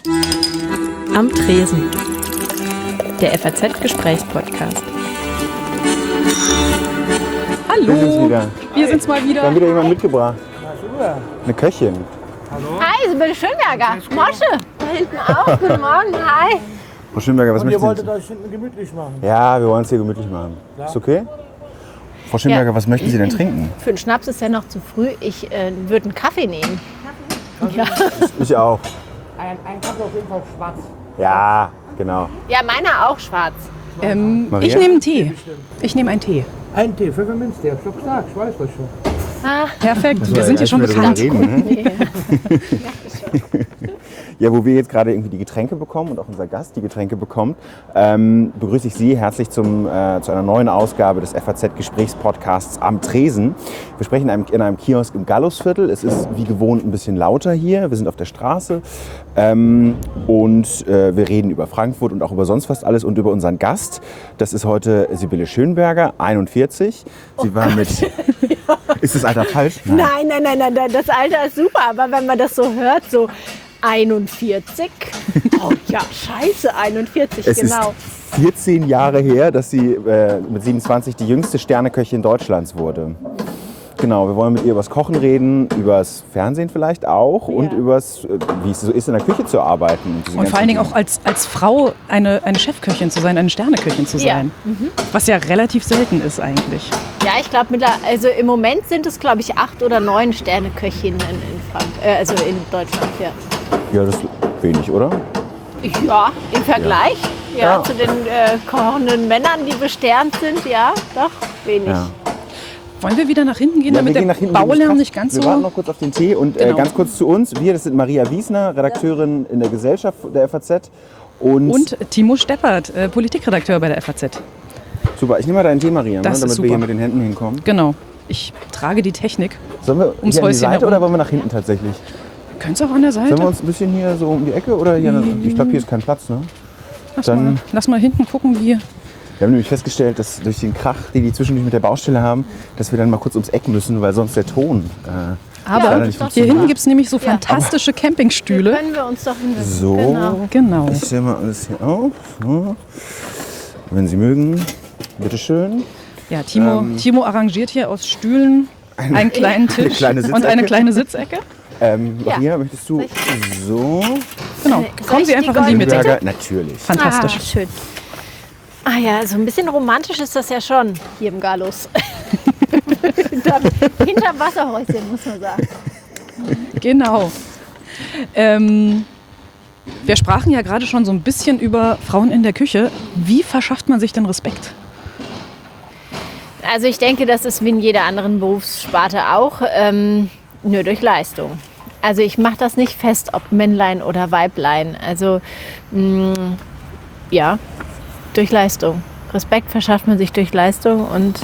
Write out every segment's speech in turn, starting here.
Am Tresen. Der FAZ-Gesprächspodcast. Hallo, wir sind's mal wieder. Wir haben wieder jemanden mitgebracht. Eine Köchin. Hallo. Hi, Sibylle Schönberger. Mosche. Da hinten auch. Guten Morgen. Hi. Frau Schönberger, was Und ihr möchten wolltet Sie? euch hinten gemütlich machen. Ja, wir wollen es hier gemütlich machen. Ja. Ist okay? Frau Schönberger, was möchten Sie denn trinken? Für einen Schnaps ist ja noch zu früh. Ich würde einen Kaffee nehmen. Ja. Ich auch. Ein Kaffee auf jeden Fall schwarz. Ja, genau. Ja, meiner auch schwarz. Maria? Ich nehme einen Tee. Ich nehme einen Tee. Ein Tee, Pfefferminztee, ich hab's doch gesagt, ich weiß das schon. Perfekt, wir sind hier schon bekannt. Reden, ne? Ja, wo wir jetzt gerade irgendwie die Getränke bekommen und auch unser Gast die Getränke bekommt, begrüße ich Sie herzlich zu einer neuen Ausgabe des FAZ-Gesprächspodcasts Am Tresen. Wir sprechen in einem Kiosk im Gallusviertel. Es ist wie gewohnt ein bisschen lauter hier. Wir sind auf der Straße und wir reden über Frankfurt und auch über sonst fast alles und über unseren Gast. Das ist heute Sibylle Schönberger, 41. Sie war mit... Ist das Alter falsch? Nein, das Alter ist super. Aber wenn man das so hört, so 41. Oh ja, scheiße, 41, Es genau. ist 14 Jahre her, dass sie mit 27 die jüngste Sterneköchin Deutschlands wurde. Genau, wir wollen mit ihr über das Kochen reden, über das Fernsehen vielleicht auch und über wie es so ist, in der Küche zu arbeiten. Und vor allen Dingen auch als Frau eine Chefköchin zu sein, eine Sterneköchin zu sein. Ja. Was ja relativ selten ist eigentlich. Ja, ich glaube, also im Moment sind es, glaube ich, 8 oder 9 Sterneköchinnen also in Deutschland. Ja. Ja, das ist wenig, oder? Ja, im Vergleich zu den kochenden Männern, die besternt sind, ja, doch, wenig. Ja. Wollen wir wieder nach hinten gehen, Ja, damit der Baulärm nicht ganz so... Wir warten noch kurz auf den Tee und Genau. ganz kurz zu uns. Wir, das sind Maria Wiesner, Redakteurin in der Gesellschaft der FAZ. Und Timo Steppert, Politikredakteur bei der FAZ. super, ich nehme mal deinen Tee, Maria, Das ist damit super. wir hier mit den Händen hinkommen. Genau. Ich trage die Technik. Sollen wir Ums hier an die Häuschen Seite herum. oder wollen wir nach hinten tatsächlich? Können Sie auch an der Seite? Sollen wir uns ein bisschen hier so um die Ecke oder hier? Ich glaube, hier ist kein Platz, ne? Lass mal hinten gucken, wie... Wir haben nämlich festgestellt, dass durch den Krach, den die zwischendurch mit der Baustelle haben, dass wir dann mal kurz ums Eck müssen, weil sonst der Ton Aber leider nicht hier funktioniert. hinten gibt es nämlich so fantastische Campingstühle. Können wir uns doch hinsetzen. So, Genau. Genau. ich stelle mal alles hier auf. So. Wenn Sie mögen, bitteschön. Ja, Timo arrangiert hier aus Stühlen einen kleinen Tisch kleine und eine kleine Sitzecke. Maria, möchtest du so? Genau. Kommen Sie ich die einfach in die Mitte. Burger? Natürlich. Fantastisch. Ah, schön. Ah ja, so ein bisschen romantisch ist das ja schon hier im Gallus. Hinterm Wasserhäuschen, muss man sagen. Genau. Wir sprachen ja gerade schon so ein bisschen über Frauen in der Küche. Wie verschafft man sich denn Respekt? Also ich denke, das ist wie in jeder anderen Berufssparte auch, nur durch Leistung. Also ich mache das nicht fest, ob Männlein oder Weiblein. Also ja, durch Leistung. Respekt verschafft man sich durch Leistung und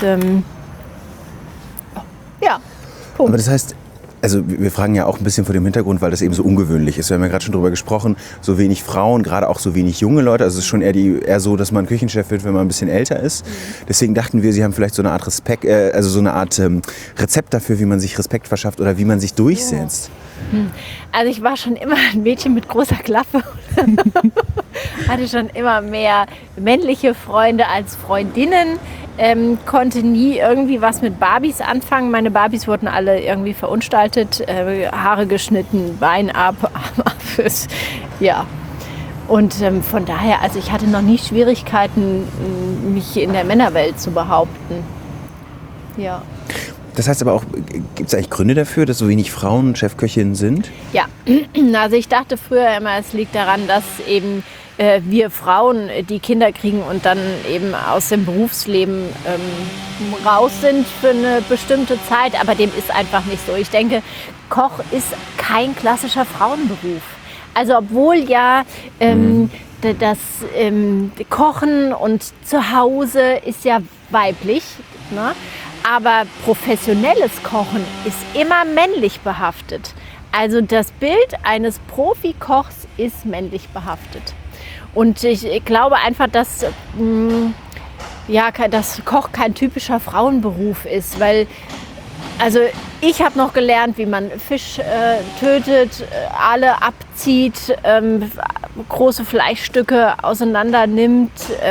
ja, Punkt. Aber das heißt, also wir fragen ja auch ein bisschen vor dem Hintergrund, weil das eben so ungewöhnlich ist. Wir haben ja gerade schon drüber gesprochen, so wenig Frauen, gerade auch so wenig junge Leute. Also es ist schon eher so, dass man Küchenchef wird, wenn man ein bisschen älter ist. Deswegen dachten wir, Sie haben vielleicht so eine Art Rezept dafür, wie man sich Respekt verschafft oder wie man sich durchsetzt. Also ich war schon immer ein Mädchen mit großer Klappe. Hatte schon immer mehr männliche Freunde als Freundinnen. Konnte nie irgendwie was mit Barbies anfangen. Meine Barbies wurden alle irgendwie verunstaltet, Haare geschnitten, Bein ab, Arm ab. Ja. Und von daher, also ich hatte noch nie Schwierigkeiten, mich in der Männerwelt zu behaupten. Ja. Das heißt aber auch, gibt es eigentlich Gründe dafür, dass so wenig Frauen Chefköchinnen sind? Ja, also ich dachte früher immer, es liegt daran, dass eben wir Frauen, die Kinder kriegen und dann eben aus dem Berufsleben raus sind für eine bestimmte Zeit, aber dem ist einfach nicht so. Ich denke, Koch ist kein klassischer Frauenberuf. Also obwohl ja das Kochen und Zuhause ist ja weiblich, ne? Aber professionelles Kochen ist immer männlich behaftet. Also das Bild eines Profikochs ist männlich behaftet. Und ich glaube einfach, dass das Koch kein typischer Frauenberuf ist, weil Also ich habe noch gelernt, wie man Fisch tötet, Aale abzieht, große Fleischstücke auseinander nimmt.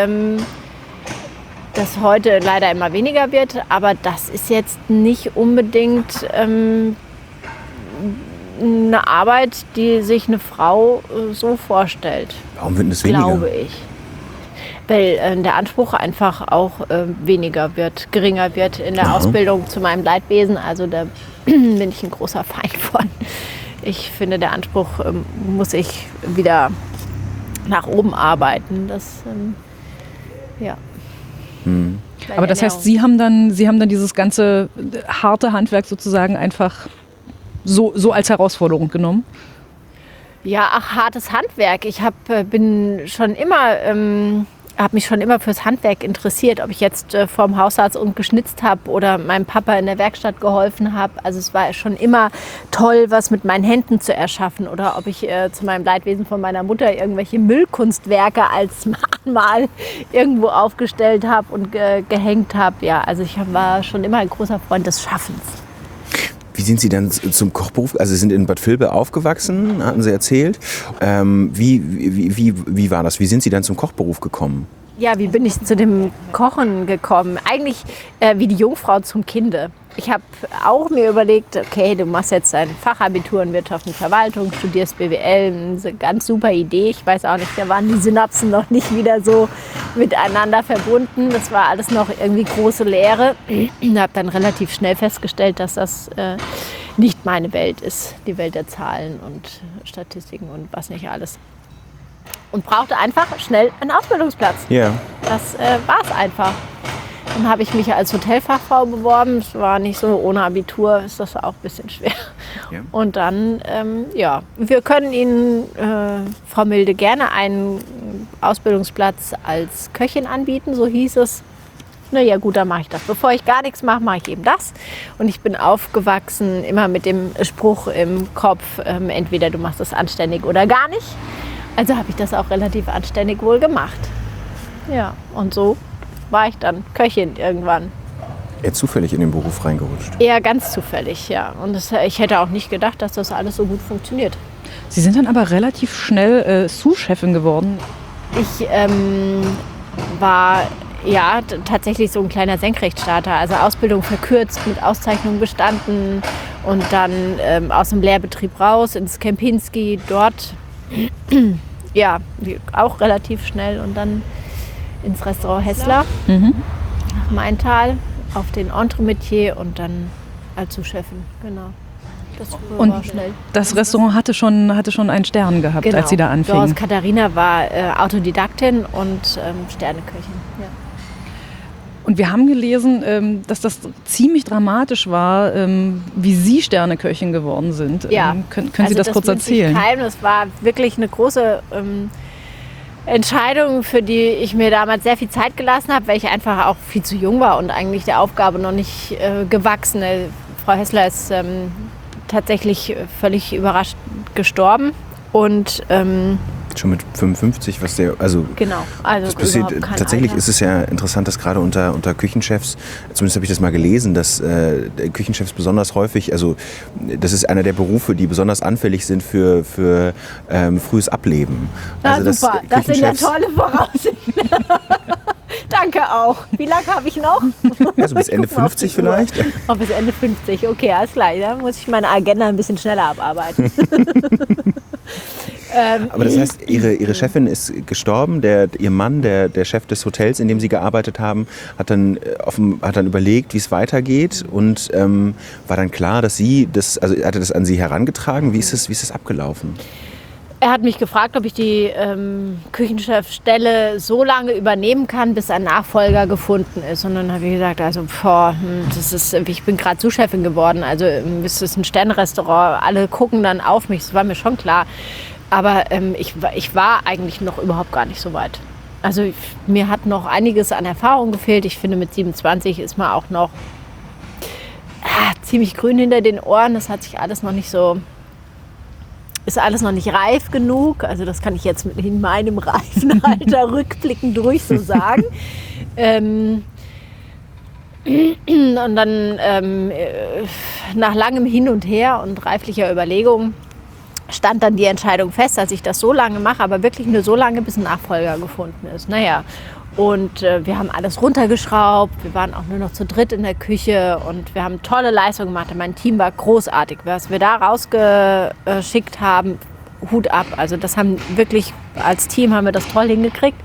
Das heute leider immer weniger wird, aber das ist jetzt nicht unbedingt eine Arbeit, die sich eine Frau so vorstellt. Warum wird das weniger? Glaube ich. Weil der Anspruch einfach auch geringer wird in der Ausbildung zu meinem Leidwesen. Also da bin ich ein großer Feind von. Ich finde, der Anspruch muss ich wieder nach oben arbeiten. Das, ja. Aber das heißt, Sie haben dann dieses ganze harte Handwerk sozusagen einfach so als Herausforderung genommen? Ja, hartes Handwerk. Ich habe mich schon immer fürs Handwerk interessiert, ob ich jetzt vorm Haus saß und geschnitzt habe oder meinem Papa in der Werkstatt geholfen habe. Also es war schon immer toll, was mit meinen Händen zu erschaffen. Oder ob ich zu meinem Leidwesen von meiner Mutter irgendwelche Müllkunstwerke als Mahnmal irgendwo aufgestellt habe und gehängt habe. Ja, also ich war schon immer ein großer Freund des Schaffens. Wie sind Sie dann zum Kochberuf? Also Sie sind in Bad Vilbel aufgewachsen, hatten Sie erzählt. Wie war das? Wie sind Sie dann zum Kochberuf gekommen? Ja, wie bin ich zu dem Kochen gekommen? Eigentlich wie die Jungfrau zum Kinde. Ich habe auch mir überlegt, okay, du machst jetzt dein Fachabitur in Wirtschaft und Verwaltung, studierst BWL, eine ganz super Idee. Ich weiß auch nicht, da waren die Synapsen noch nicht wieder so miteinander verbunden. Das war alles noch irgendwie große Lehre. Ich habe dann relativ schnell festgestellt, dass das nicht meine Welt ist, die Welt der Zahlen und Statistiken und was nicht alles. Und brauchte einfach schnell einen Ausbildungsplatz. Ja. Das war es einfach. Dann habe ich mich als Hotelfachfrau beworben. Es war nicht so, ohne Abitur ist das auch ein bisschen schwer. Ja. Und dann, wir können Ihnen, Frau Milde, gerne einen Ausbildungsplatz als Köchin anbieten, so hieß es. Na ja, gut, dann mache ich das. Bevor ich gar nichts mache, mache ich eben das. Und ich bin aufgewachsen immer mit dem Spruch im Kopf, entweder du machst das anständig oder gar nicht. Also habe ich das auch relativ anständig wohl gemacht. Ja, und so war ich dann Köchin irgendwann. Eher zufällig in den Beruf reingerutscht? Eher ganz zufällig, ja. Und ich hätte auch nicht gedacht, dass das alles so gut funktioniert. Sie sind dann aber relativ schnell Sous-Chefin geworden. Ich war tatsächlich so ein kleiner Senkrechtstarter. Also Ausbildung verkürzt, mit Auszeichnung bestanden und dann aus dem Lehrbetrieb raus ins Kempinski, dort auch relativ schnell und dann ins Restaurant Hessler, nach Maintal, auf den Entremetier und dann als Sous-Chefin, genau. Das war schnell. Das Restaurant hatte schon einen Stern gehabt, genau, als Sie da anfingen. Doris Katharina war Autodidaktin und Sterneköchin. Ja. Und wir haben gelesen, dass das ziemlich dramatisch war, wie Sie Sterneköchin geworden sind. Ja. Können Sie das kurz erzählen? Das war wirklich eine große Entscheidung, für die ich mir damals sehr viel Zeit gelassen habe, weil ich einfach auch viel zu jung war und eigentlich der Aufgabe noch nicht gewachsen. Frau Hessler ist tatsächlich völlig überrascht gestorben und schon mit 55, genau, also das passiert. Tatsächlich Alter. Ist es ja interessant, dass gerade unter Küchenchefs, zumindest habe ich das mal gelesen, dass Küchenchefs besonders häufig, also das ist einer der Berufe, die besonders anfällig sind für frühes Ableben. Ja, also super, das sind ja tolle Voraussichten. Danke auch. Wie lange habe ich noch? Also bis Ende 50 vielleicht? Oh, bis Ende 50, okay, alles klar. Da muss ich meine Agenda ein bisschen schneller abarbeiten. Aber das heißt, Ihre Chefin ist gestorben, Ihr Mann, der Chef des Hotels, in dem Sie gearbeitet haben, hat dann überlegt, wie es weitergeht und war dann klar, dass hatte das an Sie herangetragen? Wie ist es abgelaufen? Er hat mich gefragt, ob ich die Küchenchefstelle so lange übernehmen kann, bis ein Nachfolger gefunden ist. Und dann habe ich gesagt, ich bin gerade Sous-Chefin geworden, also es ist ein Sternrestaurant, alle gucken dann auf mich, das war mir schon klar. Aber ich war eigentlich noch überhaupt gar nicht so weit. Also mir hat noch einiges an Erfahrung gefehlt. Ich finde, mit 27 ist man auch noch ziemlich grün hinter den Ohren. Das hat sich alles noch nicht so... Ist alles noch nicht reif genug, also das kann ich jetzt in meinem reifen Alter rückblickend durch so sagen. Und dann nach langem Hin und Her und reiflicher Überlegung stand dann die Entscheidung fest, dass ich das so lange mache, aber wirklich nur so lange, bis ein Nachfolger gefunden ist. Naja, und wir haben alles runtergeschraubt, wir waren auch nur noch zu dritt in der Küche und wir haben tolle Leistungen gemacht. Mein Team war großartig, was wir da rausgeschickt haben, Hut ab. Also das haben wirklich, als Team haben wir das toll hingekriegt.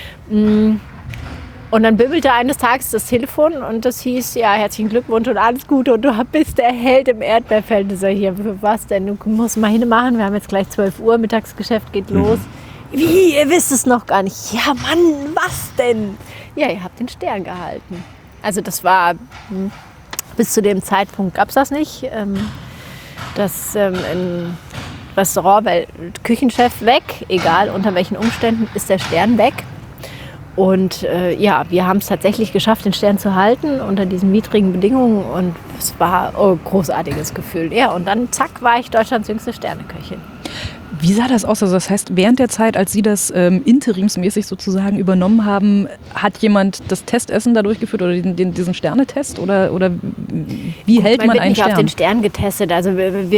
Und dann bimmelte eines Tages das Telefon und das hieß, ja, herzlichen Glückwunsch und alles Gute und du bist der Held im Erdbeerfeld. Ich sage, hier, für was denn? Du musst mal hinmachen, wir haben jetzt gleich 12 Uhr, Mittagsgeschäft geht los. Wie, ihr wisst es noch gar nicht. Ja, Mann, was denn? Ja, ihr habt den Stern gehalten. Also das war, bis zu dem Zeitpunkt gab es das nicht. Das im Restaurant, weil Küchenchef weg, egal unter welchen Umständen, ist der Stern weg. Und ja, wir haben es tatsächlich geschafft, den Stern zu halten unter diesen widrigen Bedingungen. Und es war ein großartiges Gefühl. Ja, und dann zack, war ich Deutschlands jüngste Sterneköchin. Wie sah das aus? Also das heißt, während der Zeit, als Sie das interimsmäßig sozusagen übernommen haben, hat jemand das Testessen da durchgeführt oder diesen Sternetest? Oder wie hält man einen Stern? Man wird nicht auf den Stern getestet. Also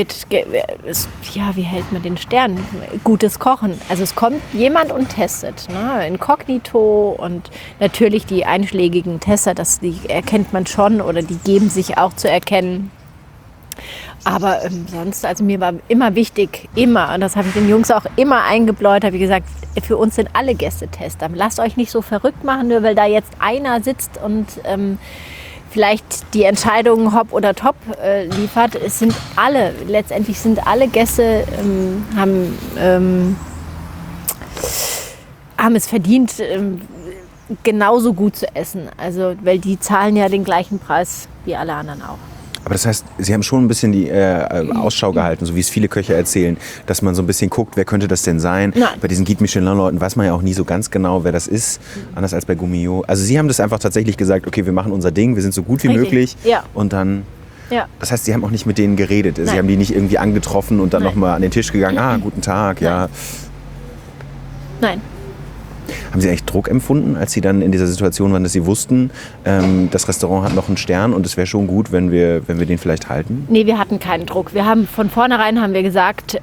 wie hält man den Stern? Gutes Kochen. Also es kommt jemand und testet. Ne? Inkognito und natürlich die einschlägigen Tester, die erkennt man schon oder die geben sich auch zu erkennen. Aber sonst, also mir war immer wichtig, immer, und das habe ich den Jungs auch immer eingebläut, habe ich gesagt, für uns sind alle Gäste Tester. Lasst euch nicht so verrückt machen, nur weil da jetzt einer sitzt und vielleicht die Entscheidung hopp oder top liefert. Es sind alle, letztendlich sind alle Gäste, haben es verdient, genauso gut zu essen. Also, weil die zahlen ja den gleichen Preis wie alle anderen auch. Aber das heißt, Sie haben schon ein bisschen die Ausschau gehalten, so wie es viele Köche erzählen, dass man so ein bisschen guckt, wer könnte das denn sein? Nein. Bei diesen Guide Michelin-Leuten weiß man ja auch nie so ganz genau, wer das ist, anders als bei Gourmillot. Also Sie haben das einfach tatsächlich gesagt, okay, wir machen unser Ding, wir sind so gut wie möglich und dann... Ja. Das heißt, Sie haben auch nicht mit denen geredet, Sie haben die nicht irgendwie angetroffen und dann nochmal an den Tisch gegangen, guten Tag, ja. Nein. Haben Sie eigentlich Druck empfunden, als Sie dann in dieser Situation waren, dass Sie wussten, das Restaurant hat noch einen Stern und es wäre schon gut, wenn wir den vielleicht halten? Nee, wir hatten keinen Druck. Wir haben von vornherein gesagt,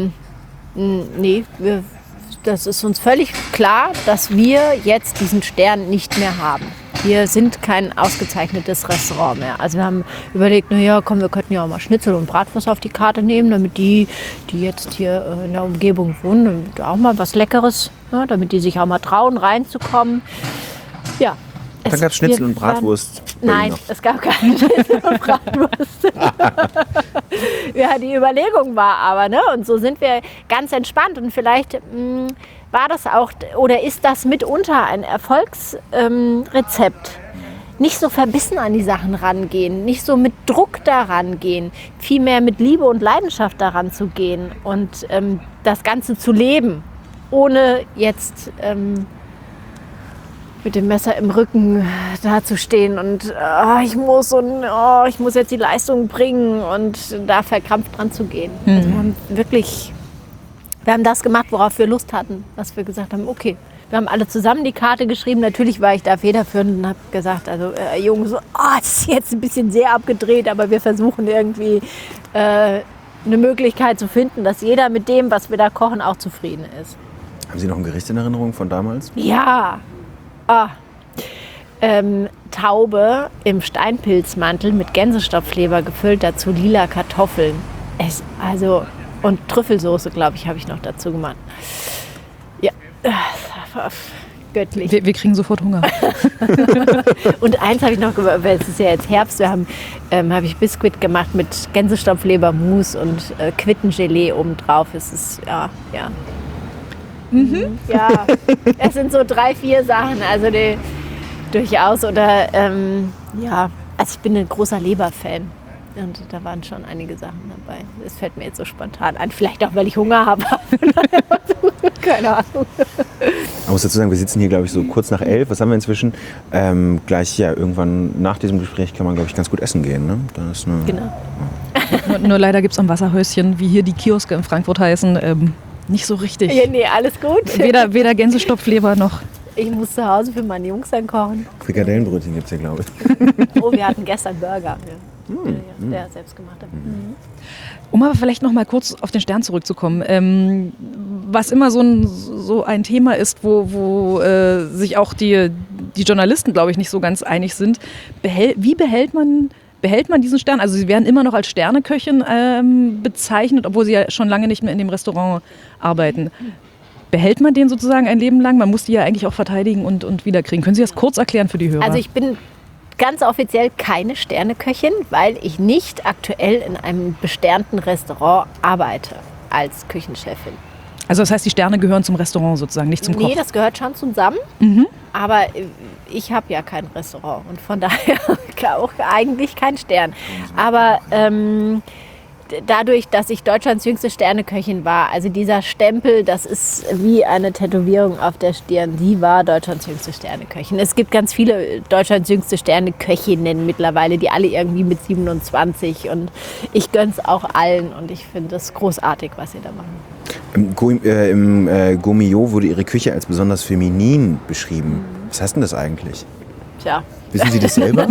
das ist uns völlig klar, dass wir jetzt diesen Stern nicht mehr haben. Wir sind kein ausgezeichnetes Restaurant mehr. Also wir haben überlegt, wir könnten ja auch mal Schnitzel und Bratwurst auf die Karte nehmen, damit die jetzt hier in der Umgebung wohnen, auch mal was Leckeres, damit die sich auch mal trauen, reinzukommen. Ja. Dann gab es Schnitzel und Bratwurst. Nein, es gab keine Schnitzel und Bratwurst. Ja, die Überlegung war aber, und so sind wir ganz entspannt und vielleicht war das auch oder ist das mitunter ein Erfolgsrezept. Nicht so verbissen an die Sachen rangehen, nicht so mit Druck daran gehen, vielmehr mit Liebe und Leidenschaft daran zu gehen und das Ganze zu leben, ohne jetzt mit dem Messer im Rücken dazustehen und ich muss jetzt die Leistung bringen und da verkrampft dran zu gehen. Also wir haben das gemacht, worauf wir Lust hatten, was wir gesagt haben, okay, wir haben alle zusammen die Karte geschrieben. Natürlich war ich da federführend und habe gesagt, also Jungs, das ist jetzt ein bisschen sehr abgedreht, aber wir versuchen irgendwie eine Möglichkeit zu finden, dass jeder mit dem, was wir da kochen, auch zufrieden ist. Haben Sie noch ein Gericht in Erinnerung von damals? Ja. Taube im Steinpilzmantel mit Gänsestopfleber gefüllt, dazu lila Kartoffeln. Und Trüffelsoße, glaube ich, habe ich noch dazu gemacht. Ja, göttlich. Wir kriegen sofort Hunger. Und eins habe ich noch gemacht, weil es ist ja jetzt Herbst, habe ich Biskuit gemacht mit Gänsestopflebermus und Quittengelee obendrauf. Es ist, ja. Ja, es sind so 3, 4 Sachen, also durchaus. Oder also ich bin ein großer Leberfan. Und da waren schon einige Sachen dabei. Das fällt mir jetzt so spontan ein. Vielleicht auch, weil ich Hunger habe. Keine Ahnung. Ich muss dazu sagen, wir sitzen hier, glaube ich, so kurz nach 11. Was haben wir inzwischen? Gleich, irgendwann nach diesem Gespräch kann man, glaube ich, ganz gut essen gehen. Ne? Genau. Nur leider gibt es am Wasserhäuschen, wie hier die Kioske in Frankfurt heißen, nicht so richtig. Ja, nee, alles gut. Weder Gänsestopfleber noch Ich muss zu Hause für meine Jungs dann kochen. Frikadellenbrötchen gibt es hier, glaube ich. Oh, wir hatten gestern Burger. Der selbst gemacht hat. Um aber vielleicht noch mal kurz auf den Stern zurückzukommen, was immer so ein Thema ist, wo sich auch die Journalisten, glaube ich, nicht so ganz einig sind. Wie behält man diesen Stern? Also Sie werden immer noch als Sterneköchin bezeichnet, obwohl Sie ja schon lange nicht mehr in dem Restaurant arbeiten. Behält man den sozusagen ein Leben lang? Man muss die ja eigentlich auch verteidigen und wiederkriegen. Können Sie das kurz erklären für die Hörer? Also ich bin ganz offiziell keine Sterneköchin, weil ich nicht aktuell in einem besternten Restaurant arbeite als Küchenchefin. Also das heißt, die Sterne gehören zum Restaurant sozusagen, nicht zum Koch? Nee, das gehört schon zusammen. Aber ich habe ja kein Restaurant und von daher auch eigentlich kein Stern. Aber dadurch, dass ich Deutschlands jüngste Sterneköchin war, also dieser Stempel, das ist wie eine Tätowierung auf der Stirn. Sie war Deutschlands jüngste Sterneköchin. Es gibt ganz viele Deutschlands jüngste Sterneköchinnen mittlerweile, die alle irgendwie mit 27 und ich gönn's auch allen und ich finde das großartig, was sie da machen. Im Gourmillot wurde Ihre Küche als besonders feminin beschrieben. Was heißt denn das eigentlich? Tja. Wissen Sie das selber?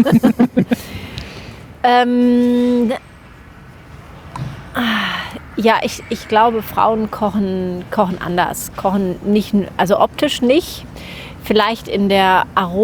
Ja, ich glaube, Frauen kochen anders. Kochen nicht, also optisch nicht. Vielleicht in der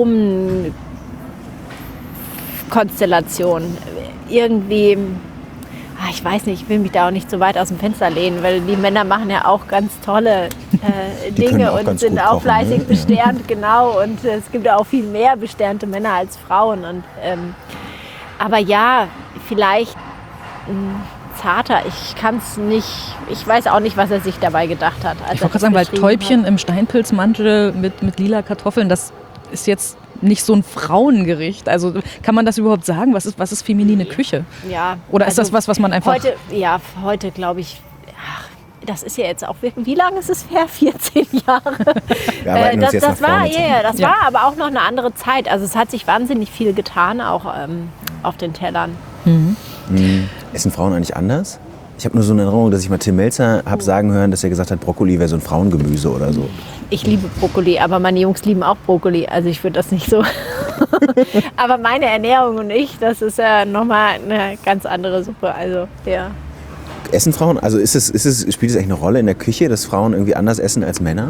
Aromenkonstellation. Irgendwie, ich weiß nicht, ich will mich da auch nicht so weit aus dem Fenster lehnen, weil die Männer machen ja auch ganz tolle Dinge und sind auch fleißig besternt, genau. Und es gibt auch viel mehr besternte Männer als Frauen. Und, aber ja, vielleicht zarter. Ich kann es nicht, ich weiß auch nicht, was er sich dabei gedacht hat. Ich wollte gerade sagen, weil Täubchen im Steinpilzmantel mit lila Kartoffeln, das ist jetzt nicht so ein Frauengericht. Also kann man das überhaupt sagen? Was ist feminine Küche? Ja. Oder ist das was man einfach... Heute glaube ich, das ist ja jetzt auch wirklich, wie lange ist es her? 14 Jahre. Das war aber auch noch eine andere Zeit. Also es hat sich wahnsinnig viel getan, auch auf den Tellern. Essen Frauen eigentlich anders? Ich habe nur so eine Erinnerung, dass ich mal Tim Melzer habe sagen hören, dass er gesagt hat, Brokkoli wäre so ein Frauengemüse oder so. Ich liebe Brokkoli, aber meine Jungs lieben auch Brokkoli. Also ich würde das nicht so. Aber meine Ernährung und ich, das ist ja nochmal eine ganz andere Suppe. Also ja. Essen Frauen? Also spielt es eigentlich eine Rolle in der Küche, dass Frauen irgendwie anders essen als Männer?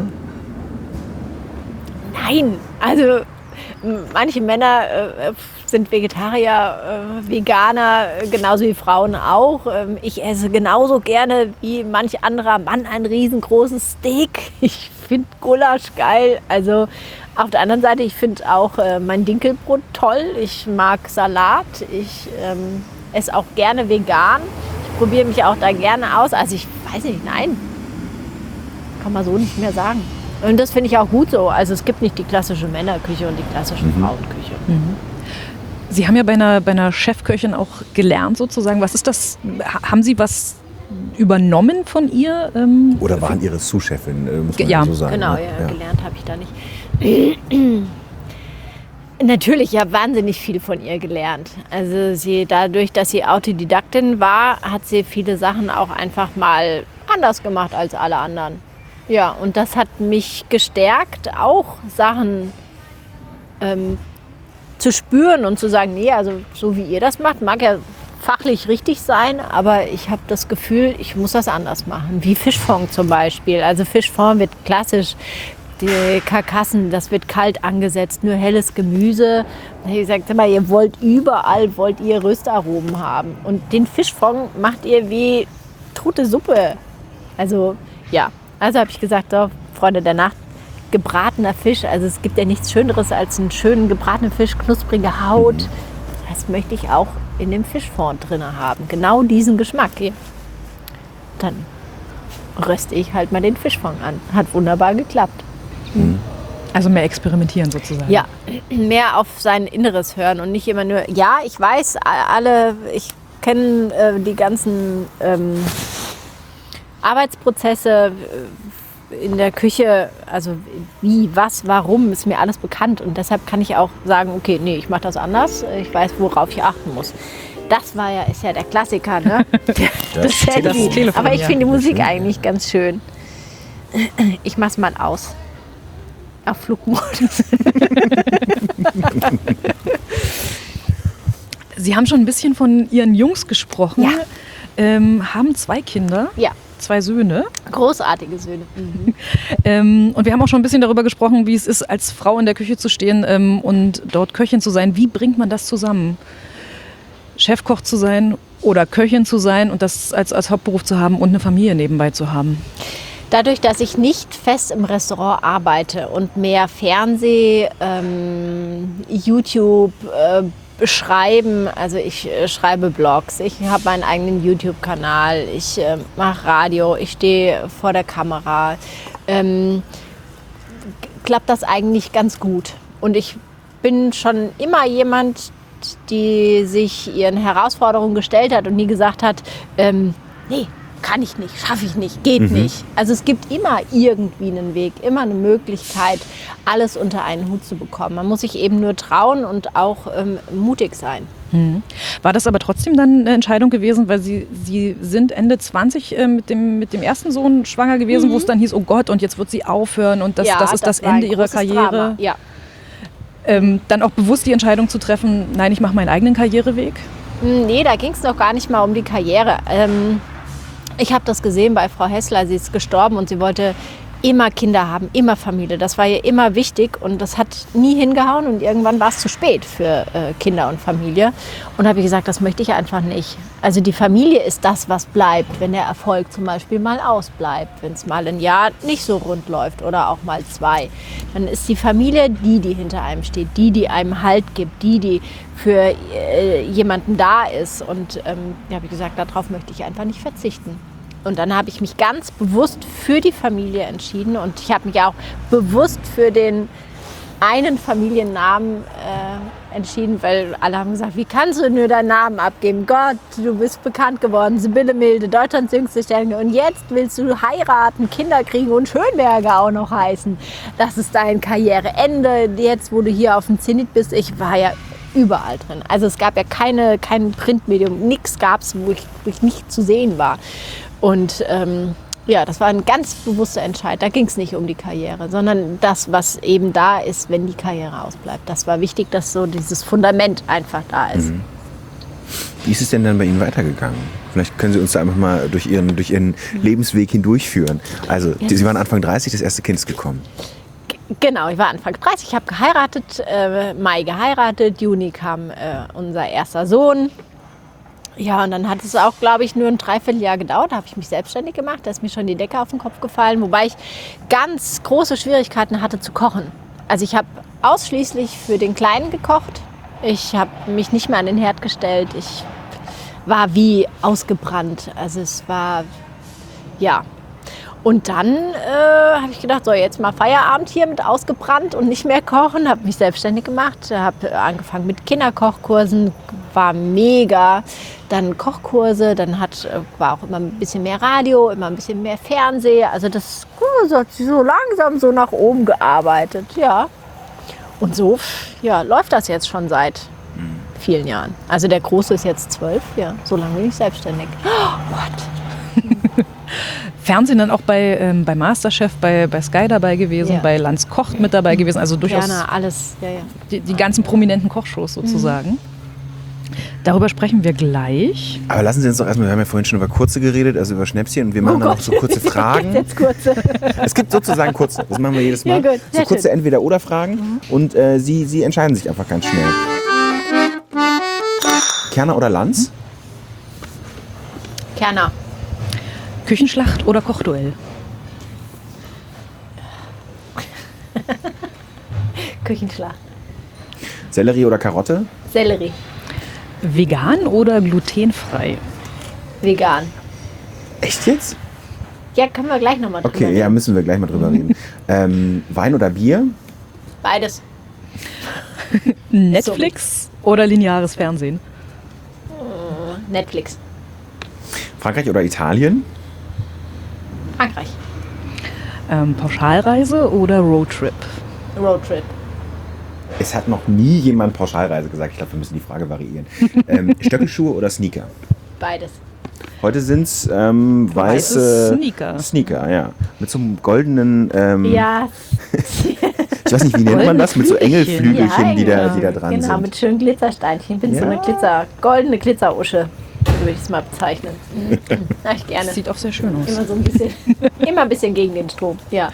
Nein, also manche Männer sind Vegetarier, Veganer, genauso wie Frauen auch. Ich esse genauso gerne wie manch anderer Mann ein riesengroßes Steak. Ich finde Gulasch geil. Also auf der anderen Seite, ich finde auch mein Dinkelbrot toll. Ich mag Salat. Ich esse auch gerne vegan. Ich probiere mich auch da gerne aus. Also ich weiß nicht, nein. Kann man so nicht mehr sagen. Und das finde ich auch gut so. Also es gibt nicht die klassische Männerküche und die klassische Frauenküche. Sie haben ja bei einer Chefköchin auch gelernt sozusagen. Was ist das? Haben Sie was übernommen von ihr? Oder waren Ihre Sous-Chefin, muss man ja so sagen. Genau, ne? ja, gelernt habe ich da nicht. Natürlich, ich habe wahnsinnig viel von ihr gelernt. Also dadurch, dass sie Autodidaktin war, hat sie viele Sachen auch einfach mal anders gemacht als alle anderen. Ja, und das hat mich gestärkt, auch Sachen zu spüren und zu sagen, nee, also so wie ihr das macht, mag ja fachlich richtig sein, aber ich habe das Gefühl, ich muss das anders machen. Wie Fischfond zum Beispiel. Also Fischfond wird klassisch, die Karkassen, das wird kalt angesetzt, nur helles Gemüse. Ich habe gesagt, sag mal, ihr wollt überall Röstaromen haben. Und den Fischfond macht ihr wie Trute Suppe. Also ja, also habe ich gesagt, so, Freunde der Nacht, gebratener Fisch, also es gibt ja nichts Schöneres als einen schönen gebratenen Fisch, knusprige Haut. Das möchte ich auch in dem Fischfond drin haben. Genau diesen Geschmack. Ja. Dann röste ich halt mal den Fischfond an. Hat wunderbar geklappt. Also mehr experimentieren sozusagen. Ja, mehr auf sein Inneres hören und nicht immer nur, ja, ich weiß, ich kenne die ganzen Arbeitsprozesse in der Küche, also wie, was, warum, ist mir alles bekannt. Und deshalb kann ich auch sagen, okay, nee, ich mache das anders. Ich weiß, worauf ich achten muss. Das ist ja der Klassiker, ne? Das Handy. Aber ich finde die Musik eigentlich ganz schön. Ich mach's mal aus. Auf Flugmodus. Sie haben schon ein bisschen von Ihren Jungs gesprochen. Ja. Haben 2 Kinder, Ja, 2 Söhne. großartige Söhne. Und wir haben auch schon ein bisschen darüber gesprochen, wie es ist, als Frau in der Küche zu stehen und dort Köchin zu sein. Wie bringt man das zusammen? Chefkoch zu sein oder Köchin zu sein und das als Hauptberuf zu haben und eine Familie nebenbei zu haben? Dadurch, dass ich nicht fest im Restaurant arbeite und mehr Fernseh, YouTube, Schreiben, also ich schreibe Blogs, ich habe meinen eigenen YouTube-Kanal, ich mache Radio, ich stehe vor der Kamera, klappt das eigentlich ganz gut. Und ich bin schon immer jemand, die sich ihren Herausforderungen gestellt hat und nie gesagt hat, nee, kann ich nicht, schaffe ich nicht, geht nicht. Also es gibt immer irgendwie einen Weg, immer eine Möglichkeit, alles unter einen Hut zu bekommen. Man muss sich eben nur trauen und auch mutig sein. War das aber trotzdem dann eine Entscheidung gewesen, weil Sie sind Ende 20 mit dem ersten Sohn schwanger gewesen, wo es dann hieß, oh Gott, und jetzt wird sie aufhören und das ist das war ein Ende ihrer großes Karriere. Drama. Ja. Dann auch bewusst die Entscheidung zu treffen, nein, ich mache meinen eigenen Karriereweg? Nee, da ging es noch gar nicht mal um die Karriere. Ich habe das gesehen bei Frau Hessler, sie ist gestorben und sie wollte immer Kinder haben, immer Familie. Das war ihr immer wichtig und das hat nie hingehauen und irgendwann war es zu spät für Kinder und Familie. Und da habe ich gesagt, das möchte ich einfach nicht. Also die Familie ist das, was bleibt, wenn der Erfolg zum Beispiel mal ausbleibt, wenn es mal ein Jahr nicht so rund läuft oder auch mal 2. Dann ist die Familie die hinter einem steht, die einem Halt gibt, die für jemanden da ist. Und da habe ich gesagt, darauf möchte ich einfach nicht verzichten. Und dann habe ich mich ganz bewusst für die Familie entschieden und ich habe mich auch bewusst für den einen Familiennamen entschieden, weil alle haben gesagt, wie kannst du nur deinen Namen abgeben? Gott, du bist bekannt geworden, Sibylle Milde, Deutschlands jüngste Sterne und jetzt willst du heiraten, Kinder kriegen und Schönberger auch noch heißen. Das ist dein Karriereende, jetzt wo du hier auf dem Zenit bist. Ich war ja überall drin. Also es gab ja kein Printmedium, nichts gab es, wo ich nicht zu sehen war. Und das war ein ganz bewusster Entscheid. Da ging es nicht um die Karriere, sondern das, was eben da ist, wenn die Karriere ausbleibt. Das war wichtig, dass so dieses Fundament einfach da ist. Wie ist es denn dann bei Ihnen weitergegangen? Vielleicht können Sie uns da einfach mal durch Ihren Lebensweg hindurchführen. Also Sie waren Anfang 30, das erste Kind ist gekommen. Genau, ich war Anfang 30, ich habe geheiratet, Mai geheiratet, Juni kam unser erster Sohn. Ja, und dann hat es auch, glaube ich, nur ein Dreivierteljahr gedauert. Da habe ich mich selbstständig gemacht. Da ist mir schon die Decke auf den Kopf gefallen. Wobei ich ganz große Schwierigkeiten hatte zu kochen. Also ich habe ausschließlich für den Kleinen gekocht. Ich habe mich nicht mehr an den Herd gestellt. Ich war wie ausgebrannt. Also es war, ja. Und dann habe ich gedacht, so jetzt mal Feierabend hier mit ausgebrannt und nicht mehr kochen. Habe mich selbstständig gemacht, habe angefangen mit Kinderkochkursen, war mega. Dann Kochkurse, dann war auch immer ein bisschen mehr Radio, immer ein bisschen mehr Fernsehen. Also das hat sich so langsam so nach oben gearbeitet, ja. Und so läuft das jetzt schon seit vielen Jahren. Also der Große ist jetzt 12, ja, so lange bin ich selbstständig. Oh Gott. Fernsehen dann auch bei Masterchef, bei Sky dabei gewesen, bei Lanz kocht mit dabei gewesen, also durchaus gerne alles, die ganzen prominenten Kochshows sozusagen. Darüber sprechen wir gleich. Aber lassen Sie uns doch erstmal, wir haben ja vorhin schon über kurze geredet, also über Schnäpschen und wir machen dann noch so kurze Fragen. Jetzt kurze. Es gibt sozusagen kurze, das machen wir jedes Mal. Ja, gut, so kurze Entweder-Oder-Fragen und Sie entscheiden sich einfach ganz schnell. Kerner oder Lanz? Kerner. Küchenschlacht oder Kochduell? Küchenschlacht. Sellerie oder Karotte? Sellerie. Vegan oder glutenfrei? Vegan. Echt jetzt? Ja, können wir gleich nochmal drüber reden. Okay, ja, müssen wir gleich mal drüber reden. Wein oder Bier? Beides. Netflix oder lineares Fernsehen? Netflix. Frankreich oder Italien? Frankreich. Pauschalreise oder Roadtrip? Roadtrip. Es hat noch nie jemand Pauschalreise gesagt. Ich glaube, wir müssen die Frage variieren. Stöckelschuhe oder Sneaker? Beides. Heute sind es weiße Sneaker. Sneaker, ja. Mit so einem goldenen... Ja. Ich weiß nicht, wie nennt man das? Mit so Engelflügelchen, die da dran genau, sind. mit schönen Glitzersteinchen. Ich bin so eine goldene Glitzerusche, würde ich es mal bezeichnen. Mach ich gerne. Sieht auch sehr schön aus. Immer so ein bisschen gegen den Strom, ja.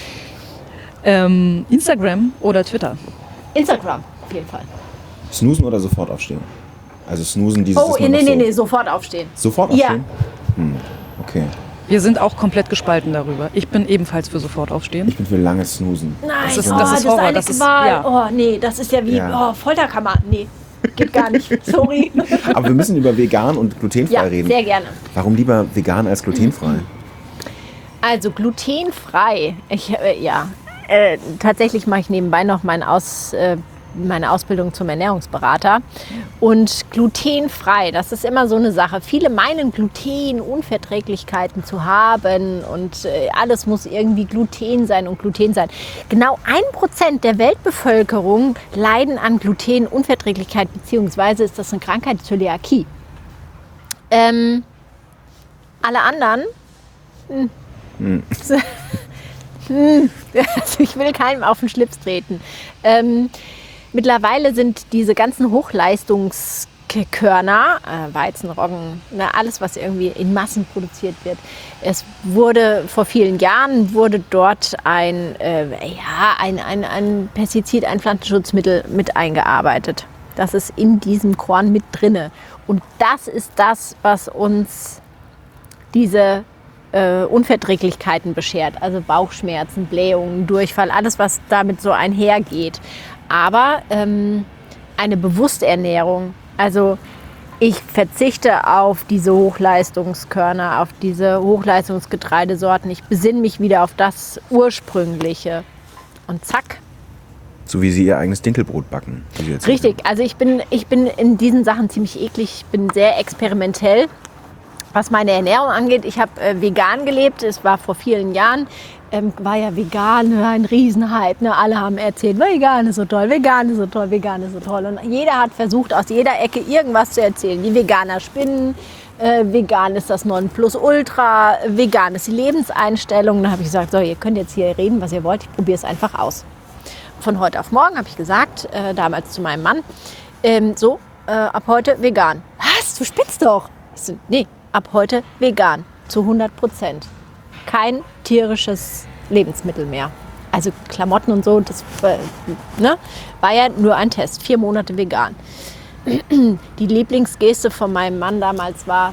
Instagram oder Twitter? Instagram, auf jeden Fall. Snoozen oder sofort aufstehen? Also snoozen dieses... Oh, nee, sofort aufstehen. Sofort aufstehen? Ja. Okay. Wir sind auch komplett gespalten darüber. Ich bin ebenfalls für sofort aufstehen. Ich bin für langes Snoozen. Nein, das ist Horror. Eine Das ist, Qual. ja. Oh, nee, das ist ja wie Folterkammer. Nee, geht gar nicht. Sorry. Aber wir müssen über vegan und glutenfrei reden. Sehr gerne. Warum lieber vegan als glutenfrei? Also glutenfrei. Tatsächlich mache ich nebenbei noch meine Ausbildung zum Ernährungsberater. Und glutenfrei, das ist immer so eine Sache. Viele meinen Glutenunverträglichkeiten zu haben und alles muss irgendwie Gluten sein und Gluten sein. Genau 1% der Weltbevölkerung leiden an Glutenunverträglichkeit, beziehungsweise ist das eine Krankheit, Zöliakie. Alle anderen... Also ich will keinem auf den Schlips treten. Mittlerweile sind diese ganzen Hochleistungskörner, Weizen, Roggen, alles, was irgendwie in Massen produziert wird. Es wurde vor vielen Jahren dort ein Pestizid, ein Pflanzenschutzmittel mit eingearbeitet. Das ist in diesem Korn mit drinne. Und das ist das, was uns diese Unverträglichkeiten beschert. Also Bauchschmerzen, Blähungen, Durchfall, alles, was damit so einhergeht. Aber eine bewusste Ernährung, also ich verzichte auf diese Hochleistungskörner, auf diese Hochleistungsgetreidesorten. Ich besinne mich wieder auf das Ursprüngliche. Und zack. So wie Sie Ihr eigenes Dinkelbrot backen. Richtig, also ich bin in diesen Sachen ziemlich eklig. Ich bin sehr experimentell, was meine Ernährung angeht. Ich habe vegan gelebt, es war vor vielen Jahren. War ja vegan ein Riesenhype. Ne? Alle haben erzählt, vegan ist so toll, vegan ist so toll, vegan ist so toll. Und jeder hat versucht, aus jeder Ecke irgendwas zu erzählen. Die Veganer spinnen, vegan ist das Nonplusultra, vegan ist die Lebenseinstellung. Dann habe ich gesagt, so, ihr könnt jetzt hier reden, was ihr wollt, ich probiere es einfach aus. Von heute auf morgen habe ich gesagt, damals zu meinem Mann, ab heute vegan. Was, du spinnst doch. Ich so, nee, ab heute vegan, zu 100%. Kein tierisches Lebensmittel mehr. Also Klamotten und so, das war ja nur ein Test. 4 Monate vegan. Die Lieblingsgeste von meinem Mann damals war,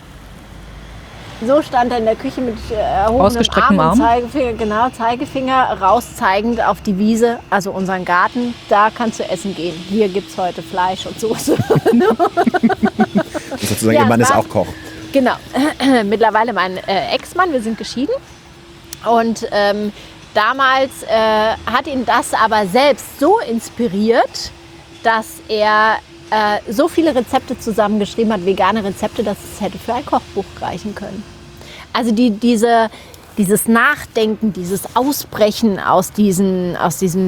so stand er in der Küche mit erhobenem Arm und Zeigefinger rauszeigend auf die Wiese, also unseren Garten. Da kannst du essen gehen. Hier gibt es heute Fleisch und Soße. Das ist sozusagen, Ihr Mann ist auch Koch. Genau. Mittlerweile mein Ex-Mann, wir sind geschieden. Und damals hat ihn das aber selbst so inspiriert, dass er so viele Rezepte zusammengeschrieben hat, vegane Rezepte, dass es hätte für ein Kochbuch reichen können. Also dieses Nachdenken, dieses Ausbrechen aus diesem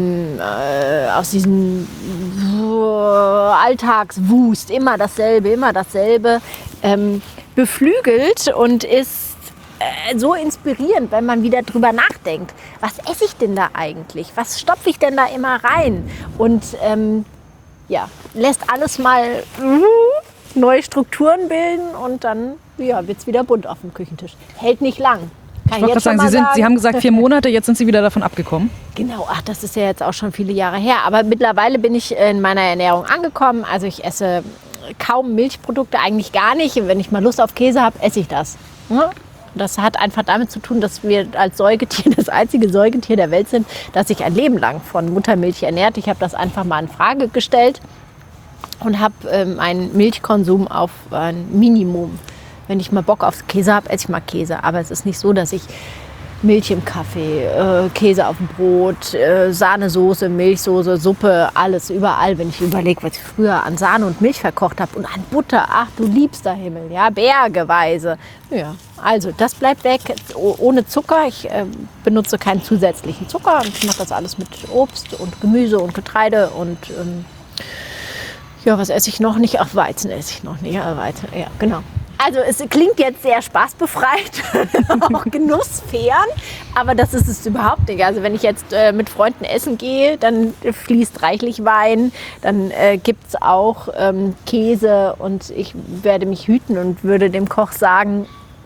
Alltagswust, immer dasselbe, beflügelt und ist so inspirierend, wenn man wieder drüber nachdenkt. Was esse ich denn da eigentlich? Was stopfe ich denn da immer rein? Und lässt alles mal neue Strukturen bilden und dann wird es wieder bunt auf dem Küchentisch. Hält nicht lang. Ich wollte gerade sagen, Sie haben gesagt 4 Monate, jetzt sind Sie wieder davon abgekommen. Genau, das ist ja jetzt auch schon viele Jahre her. Aber mittlerweile bin ich in meiner Ernährung angekommen. Also ich esse kaum Milchprodukte, eigentlich gar nicht. Wenn ich mal Lust auf Käse habe, esse ich das. Das hat einfach damit zu tun, dass wir als Säugetier das einzige Säugetier der Welt sind, das sich ein Leben lang von Muttermilch ernährt. Ich habe das einfach mal in Frage gestellt und habe meinen Milchkonsum auf ein Minimum. Wenn ich mal Bock auf Käse habe, esse ich mal Käse. Aber es ist nicht so, dass ich Milch im Kaffee, Käse auf dem Brot, Sahnesoße, Milchsoße, Suppe, alles, überall. Wenn ich überlege, was ich früher an Sahne und Milch verkocht habe und an Butter, ach du liebster Himmel, ja, bergeweise. Ja, also das bleibt weg, ohne Zucker. Ich benutze keinen zusätzlichen Zucker. Ich mache das alles mit Obst und Gemüse und Getreide und was esse ich noch nicht? Ach, Weizen esse ich noch nicht. Ja, Weizen, ja, genau. Also es klingt jetzt sehr spaßbefreit, auch genussfern, aber das ist es überhaupt nicht. Also wenn ich jetzt mit Freunden essen gehe, dann fließt reichlich Wein, dann gibt es auch Käse und ich werde mich hüten und würde dem Koch sagen,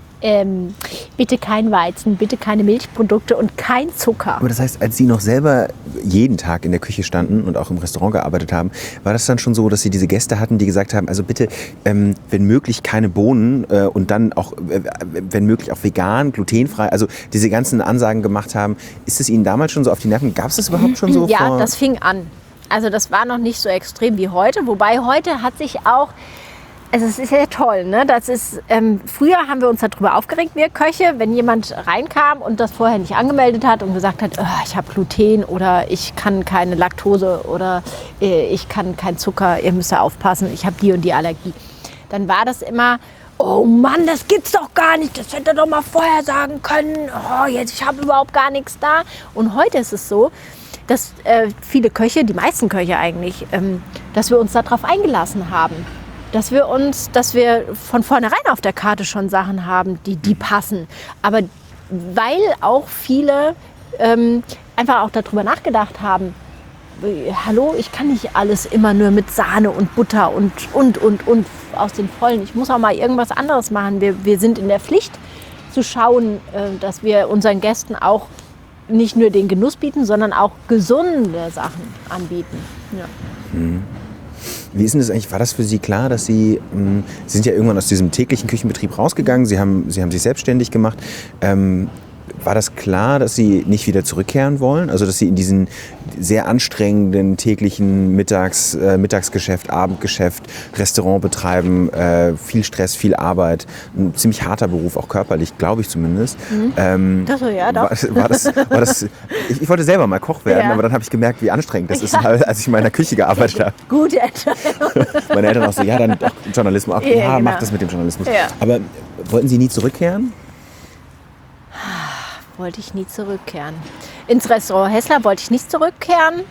bitte kein Weizen, bitte keine Milchprodukte und kein Zucker. Aber das heißt, als Sie noch selber jeden Tag in der Küche standen und auch im Restaurant gearbeitet haben, war das dann schon so, dass Sie diese Gäste hatten, die gesagt haben, also bitte, wenn möglich keine Bohnen und dann auch, wenn möglich auch vegan, glutenfrei, also diese ganzen Ansagen gemacht haben. Ist es Ihnen damals schon so auf die Nerven? Gab es das überhaupt schon so? Ja, das fing an. Also das war noch nicht so extrem wie heute, wobei heute hat sich auch... Also es ist ja toll, ne? Das ist, früher haben wir uns darüber aufgeregt, wir Köche, wenn jemand reinkam und das vorher nicht angemeldet hat und gesagt hat, ich habe Gluten oder ich kann keine Laktose oder ich kann keinen Zucker, ihr müsst aufpassen, ich habe die und die Allergie. Dann war das immer, oh Mann, das gibt's doch gar nicht, das hätte er doch mal vorher sagen können, jetzt, ich habe überhaupt gar nichts da. Und heute ist es so, dass viele Köche, die meisten Köche eigentlich, dass wir uns darauf eingelassen haben. Dass wir von vornherein auf der Karte schon Sachen haben, die passen. Aber weil auch viele einfach auch darüber nachgedacht haben, hallo, ich kann nicht alles immer nur mit Sahne und Butter und aus den Vollen. Ich muss auch mal irgendwas anderes machen. Wir sind in der Pflicht zu schauen, dass wir unseren Gästen auch nicht nur den Genuss bieten, sondern auch gesunde Sachen anbieten. Ja. Mhm. Wie ist denn das eigentlich? War das für Sie klar, dass Sie sind ja irgendwann aus diesem täglichen Küchenbetrieb rausgegangen, Sie haben sich selbstständig gemacht. War das klar, dass Sie nicht wieder zurückkehren wollen? Also dass Sie in diesen sehr anstrengenden täglichen Mittagsgeschäft, Abendgeschäft, Restaurant betreiben, viel Stress, viel Arbeit, ein ziemlich harter Beruf, auch körperlich, glaube ich zumindest. Ja, doch. War das, ich wollte selber mal Koch werden, aber dann habe ich gemerkt, wie anstrengend das ist, als ich in meiner Küche gearbeitet habe. Gute Entscheidung. Meine Eltern auch so, ja, dann doch Journalismus. Auch, ja, genau. Mach das mit dem Journalismus. Ja. Aber wollten Sie nie zurückkehren? Wollte ich nie zurückkehren. Ins Restaurant Hessler wollte ich nicht zurückkehren.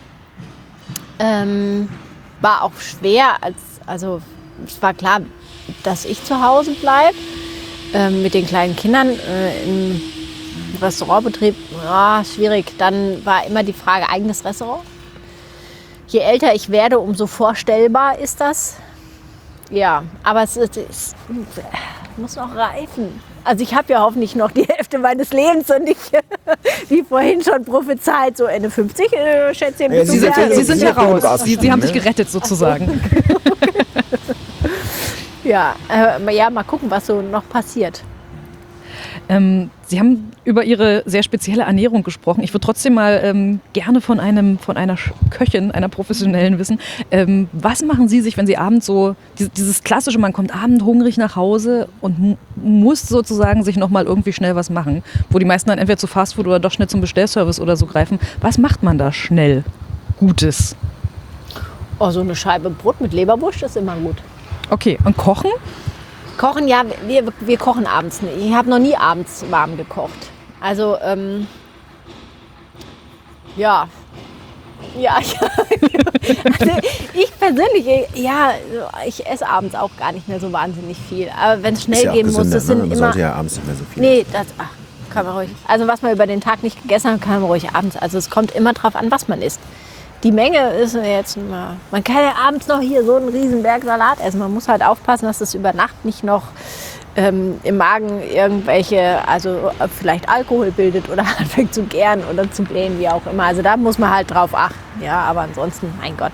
War auch schwer. Also es war klar, dass ich zu Hause bleibe. Mit den kleinen Kindern im Restaurantbetrieb, schwierig. Dann war immer die Frage, eigenes Restaurant. Je älter ich werde, umso vorstellbar ist das. Ja, aber es muss noch reifen. Also ich habe ja hoffentlich noch die Hälfte meines Lebens und ich, wie vorhin schon prophezeit, so Ende 50, schätze ich. Sie sind ja raus. Sie haben sich gerettet sozusagen. Ja, mal gucken, was so noch passiert. Sie haben über Ihre sehr spezielle Ernährung gesprochen. Ich würde trotzdem mal gerne von einer Köchin, einer Professionellen wissen, was machen Sie sich, wenn Sie abends so, dieses klassische, man kommt abends hungrig nach Hause und muss sozusagen sich nochmal irgendwie schnell was machen, wo die meisten dann entweder zu Fastfood oder doch schnell zum Bestellservice oder so greifen. Was macht man da schnell Gutes? Oh, so eine Scheibe Brot mit Leberwurst ist immer gut. Okay, und kochen? Kochen, ja, wir kochen abends nicht. Ich habe noch nie abends warm gekocht. Also, ja. Also ich persönlich, ich esse abends auch gar nicht mehr so wahnsinnig viel. Aber wenn es schnell gehen muss, das sind man immer... sollte ja abends nicht mehr so viel. Nee, kann man ruhig. Also was man über den Tag nicht gegessen hat, kann man ruhig abends. Also es kommt immer drauf an, was man isst. Die Menge ist jetzt immer... Man kann ja abends noch hier so einen riesen Berg Salat essen. Man muss halt aufpassen, dass es über Nacht nicht noch im Magen irgendwelche, also vielleicht Alkohol bildet oder anfängt zu gären oder zu blähen, wie auch immer. Also da muss man halt drauf achten. Ja, aber ansonsten, mein Gott.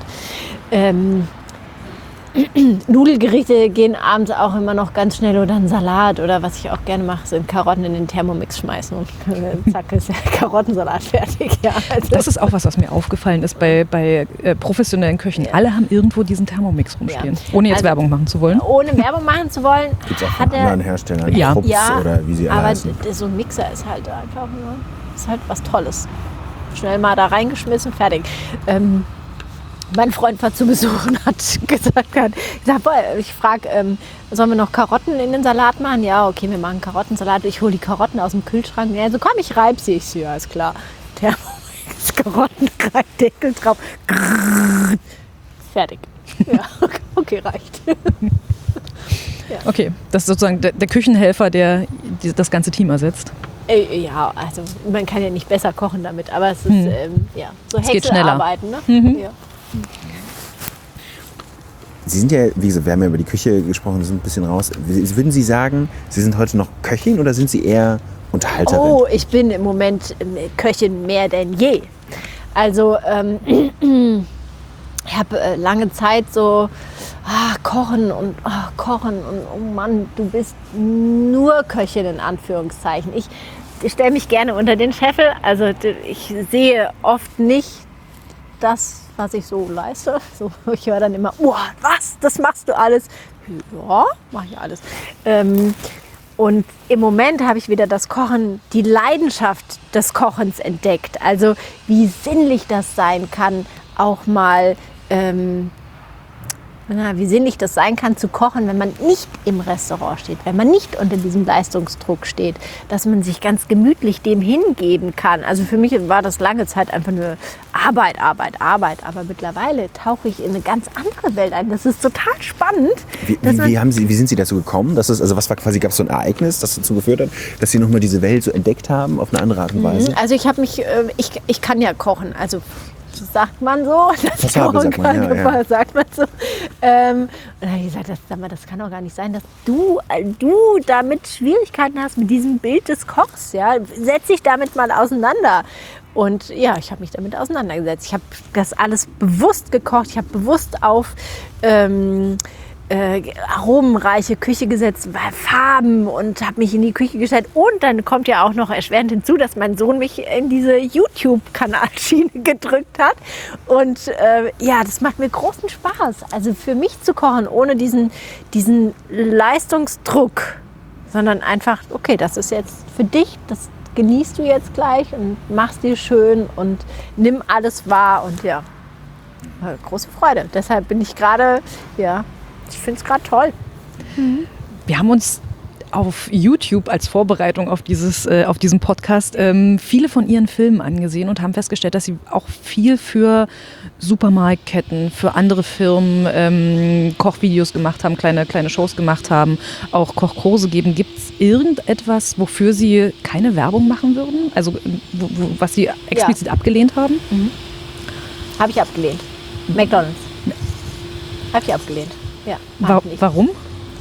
Nudelgerichte gehen abends auch immer noch ganz schnell oder ein Salat oder was ich auch gerne mache, sind Karotten in den Thermomix schmeißen und zack ist der Karottensalat fertig. Ja, also das ist auch was mir aufgefallen ist bei professionellen Köchen. Ja. Alle haben irgendwo diesen Thermomix rumstehen, ohne jetzt Werbung machen zu wollen. Ohne Werbung machen zu wollen. Gibt es auch von anderen Herstellern, Krups oder wie sie alle heißen. Aber so ein Mixer ist halt einfach ist halt was Tolles. Schnell mal da reingeschmissen, fertig. Mein Freund war zu Besuch und hat gesagt, ich frage, sollen wir noch Karotten in den Salat machen? Ja, okay, wir machen Karottensalat. Ich hole die Karotten aus dem Kühlschrank. Ja, so komm, ich reibe sie. Ich so, ja, ist klar. Thermomix, Karotten, Deckel drauf. Grrr, fertig. Ja, okay, reicht. Ja. Okay, das ist sozusagen der Küchenhelfer, der das ganze Team ersetzt. Ja, also man kann ja nicht besser kochen damit, aber es ist so Es geht schneller. Häckselarbeiten. Ne? Ja. Sie sind ja, wie gesagt, wir haben ja über die Küche gesprochen, sind ein bisschen raus. Würden Sie sagen, Sie sind heute noch Köchin oder sind Sie eher Unterhalterin? Oh, ich bin im Moment Köchin mehr denn je. Also ich habe lange Zeit so kochen und oh Mann, du bist nur Köchin in Anführungszeichen. Ich stelle mich gerne unter den Scheffel. Also ich sehe oft nicht das, was ich so leiste. So, ich höre dann immer, was, das machst du alles? Ja, mache ich alles. Und im Moment habe ich wieder das Kochen, die Leidenschaft des Kochens entdeckt. Also wie sinnlich das sein kann, auch mal wie sinnlich das sein kann zu kochen, wenn man nicht im Restaurant steht, wenn man nicht unter diesem Leistungsdruck steht, dass man sich ganz gemütlich dem hingeben kann. Also für mich war das lange Zeit einfach nur Arbeit. Aber mittlerweile tauche ich in eine ganz andere Welt ein. Das ist total spannend. Wie sind Sie dazu gekommen? Gab es so ein Ereignis, das dazu geführt hat, dass Sie nochmal diese Welt so entdeckt haben auf eine andere Art und Weise? Also ich habe mich, ich kann ja kochen, also sagt man so. Sagt man so. Und dann habe ich gesagt, das kann doch gar nicht sein, dass du damit Schwierigkeiten hast mit diesem Bild des Kochs. Ja? Setz dich damit mal auseinander. Und ja, ich habe mich damit auseinandergesetzt. Ich habe das alles bewusst gekocht. Ich habe bewusst auf aromenreiche Küche gesetzt, Farben und habe mich in die Küche gestellt. Und dann kommt ja auch noch erschwerend hinzu, dass mein Sohn mich in diese YouTube-Kanalschiene gedrückt hat. Und das macht mir großen Spaß. Also für mich zu kochen, ohne diesen Leistungsdruck, sondern einfach, okay, das ist jetzt für dich, das genießt du jetzt gleich und machst dir schön und nimm alles wahr. Und ja, große Freude. Deshalb bin ich gerade, ich finde es gerade toll. Wir haben uns auf YouTube als Vorbereitung auf diesen Podcast viele von Ihren Filmen angesehen und haben festgestellt, dass Sie auch viel für Supermarktketten, für andere Firmen Kochvideos gemacht haben, kleine Shows gemacht haben, auch Kochkurse geben. Gibt es irgendetwas, wofür Sie keine Werbung machen würden? Also was Sie explizit abgelehnt haben? Habe ich abgelehnt. McDonald's. Habe ich abgelehnt. Ja, warum?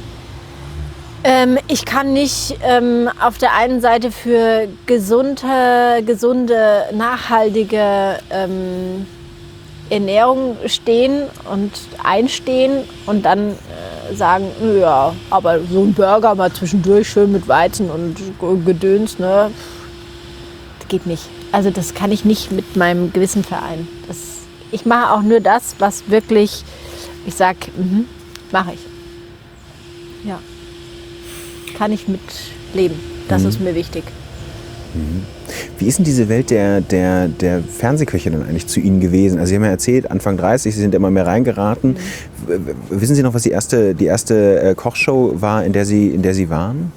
Ich kann nicht auf der einen Seite für gesunde, nachhaltige Ernährung stehen und einstehen und dann sagen, ja, aber so ein Burger mal zwischendurch schön mit Weizen und Gedöns, ne, das geht nicht. Also das kann ich nicht mit meinem Gewissen vereinen. Ich mache auch nur das, was wirklich, ich sag, mache ich. Ja. Kann ich mit leben. Das ist mir wichtig. Wie ist denn diese Welt der Fernsehköche dann eigentlich zu Ihnen gewesen? Also Sie haben ja erzählt, Anfang 30, Sie sind immer mehr reingeraten. Wissen Sie noch, was die erste Kochshow war, in der Sie waren?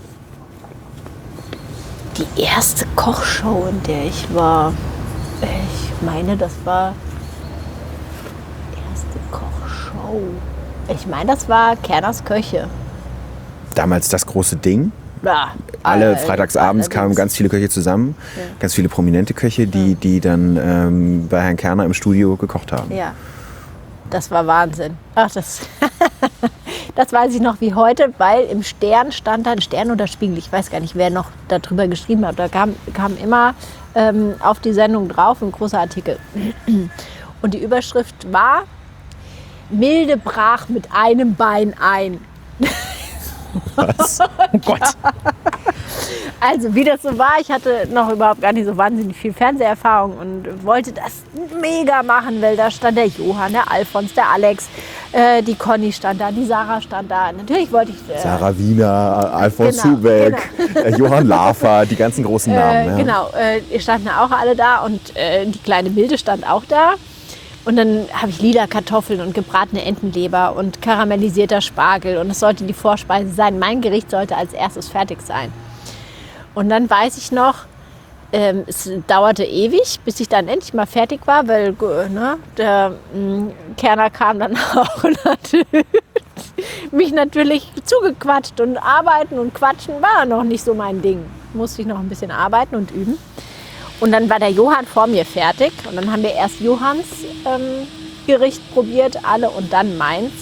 Die erste Kochshow, in der ich war, ich meine, das war erste Kochshow. Ich meine, das war Kerners Köche. Damals das große Ding. Ja, Alle freitagsabends kamen ganz viele Köche zusammen, ganz viele prominente Köche, die dann bei Herrn Kerner im Studio gekocht haben. Ja, das war Wahnsinn. Ach, das weiß ich noch wie heute, weil im Stern stand da, Stern oder Spiegel, ich weiß gar nicht, wer noch darüber geschrieben hat. Da kam immer auf die Sendung drauf ein großer Artikel. Und die Überschrift war: Milde brach mit einem Bein ein. Was? Oh Gott. Also wie das so war, ich hatte noch überhaupt gar nicht so wahnsinnig viel Fernseherfahrung und wollte das mega machen, weil da stand der Johann, der Alfons, der Alex, die Conny stand da, die Sarah stand da. Natürlich wollte ich... Sarah Wiener, Alfons Hubeck, Johann Lafer, die ganzen großen Namen. Ja. Genau, standen auch alle da und die kleine Milde stand auch da. Und dann habe ich lila Kartoffeln und gebratene Entenleber und karamellisierter Spargel. Und es sollte die Vorspeise sein. Mein Gericht sollte als erstes fertig sein. Und dann weiß ich noch, es dauerte ewig, bis ich dann endlich mal fertig war, weil der Kerner kam dann auch und hat mich natürlich zugequatscht und arbeiten und quatschen war noch nicht so mein Ding. Musste ich noch ein bisschen arbeiten und üben. Und dann war der Johann vor mir fertig und dann haben wir erst Johanns Gericht probiert, alle, und dann meins.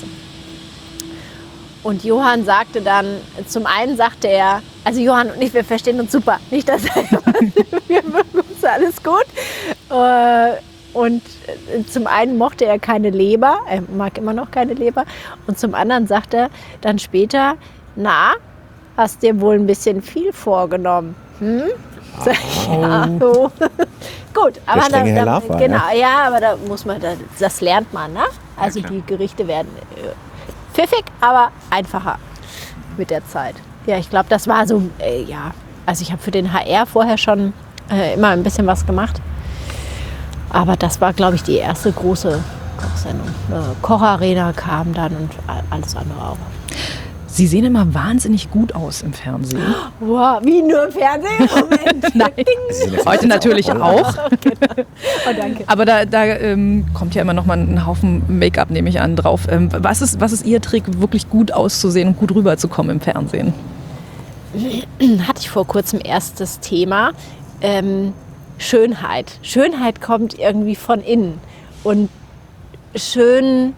Und Johann sagte dann, zum einen sagte er, also Johann und ich, wir verstehen uns super. Nicht, dass wir mögen uns alles gut. Und zum einen mochte er keine Leber, er mag immer noch keine Leber. Und zum anderen sagte er dann später, na, hast dir wohl ein bisschen viel vorgenommen. Sag ich, ja, so. Gut, aber strenge Herr Laffer, genau, ja, aber da muss man, das lernt man, ne? Also die Gerichte werden pfiffig, aber einfacher mit der Zeit. Ja, ich glaube, das war so, ja, also ich habe für den HR vorher schon immer ein bisschen was gemacht. Aber das war, glaube ich, die erste große Kochsendung. Kocharena kam dann und alles andere auch. Sie sehen immer wahnsinnig gut aus im Fernsehen. Wow, wie nur im Fernsehen? Moment. Nein, heute natürlich auch. Genau. Oh, danke. Aber da kommt ja immer noch mal ein Haufen Make-up, nehme ich an, drauf. Was ist Ihr Trick, wirklich gut auszusehen und gut rüberzukommen im Fernsehen? Hatte ich vor kurzem erst das Thema Schönheit. Schönheit kommt irgendwie von innen. Und schön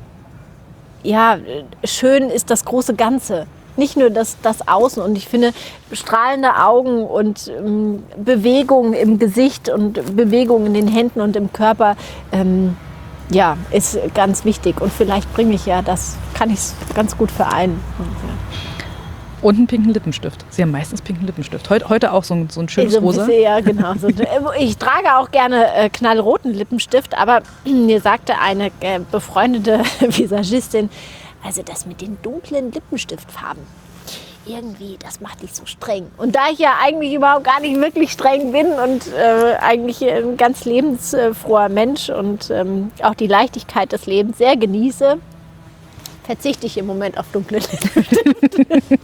ist das große Ganze. Nicht nur das Außen. Und ich finde, strahlende Augen und Bewegung im Gesicht und Bewegung in den Händen und im Körper, ist ganz wichtig. Und vielleicht kann ich es ganz gut vereinen. Und einen pinken Lippenstift. Sie haben meistens pinken Lippenstift. Heute auch so ein schönes Rosa. Ja, genau. Ich trage auch gerne knallroten Lippenstift, aber mir sagte eine befreundete Visagistin, also das mit den dunklen Lippenstiftfarben, irgendwie, das macht dich so streng. Und da ich ja eigentlich überhaupt gar nicht wirklich streng bin und eigentlich ein ganz lebensfroher Mensch und auch die Leichtigkeit des Lebens sehr genieße, verzichte ich im Moment auf dunkle Lippenstift.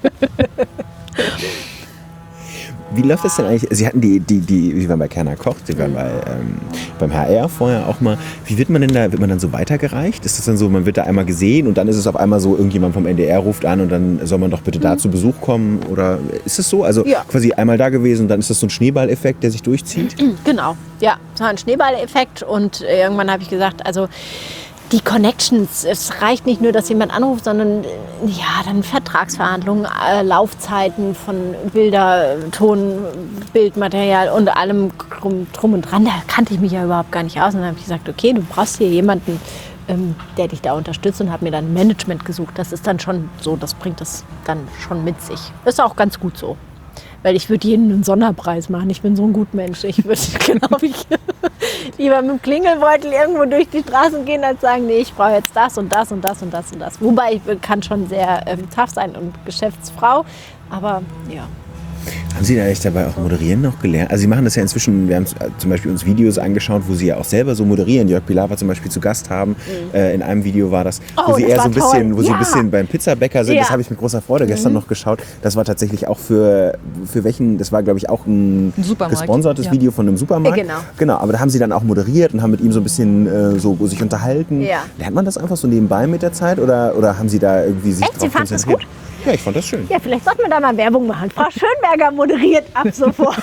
Wie läuft das denn eigentlich? Sie hatten Sie waren bei Kerner Koch, Sie waren beim HR vorher auch mal. Wie wird man denn da, wird man dann so weitergereicht? Ist das dann so, man wird da einmal gesehen und dann ist es auf einmal so, irgendjemand vom NDR ruft an und dann soll man doch bitte da zu Besuch kommen? Oder ist es so? Also quasi einmal da gewesen und dann ist das so ein Schneeballeffekt, der sich durchzieht? Genau, ja, es war ein Schneeballeffekt und irgendwann habe ich gesagt, also die Connections, es reicht nicht nur, dass jemand anruft, sondern dann Vertragsverhandlungen, Laufzeiten von Bilder, Ton, Bildmaterial und allem drum und dran. Da kannte ich mich ja überhaupt gar nicht aus. Und dann habe ich gesagt, okay, du brauchst hier jemanden, der dich da unterstützt, und habe mir dann Management gesucht. Das ist dann schon so, das bringt das dann schon mit sich. Ist auch ganz gut so. Weil ich würde jedem einen Sonderpreis machen. Ich bin so ein Gutmensch. Ich würde, glaube ich, lieber mit dem Klingelbeutel irgendwo durch die Straßen gehen, als sagen, nee, ich brauche jetzt das und das und das und das und das. Wobei ich kann schon sehr tough sein und Geschäftsfrau. Aber ja. Haben Sie da echt dabei auch moderieren noch gelernt? Also Sie machen das ja inzwischen, wir haben zum Beispiel uns Videos angeschaut, wo Sie ja auch selber so moderieren. Jörg Pilawa zum Beispiel zu Gast haben. In einem Video war das, wo Sie eher so ein bisschen, Sie ein bisschen beim Pizzabäcker sind. Ja. Das habe ich mit großer Freude gestern noch geschaut. Das war tatsächlich auch für welchen, das war glaube ich auch ein gesponsertes Video von einem Supermarkt. Genau, aber da haben Sie dann auch moderiert und haben mit ihm so ein bisschen so sich unterhalten. Ja. Lernt man das einfach so nebenbei mit der Zeit oder haben Sie da irgendwie sich drauf konzentriert? Gut? Ja, ich fand das schön. Ja, vielleicht sollten wir da mal Werbung machen. Frau Schönberger moderiert ab sofort.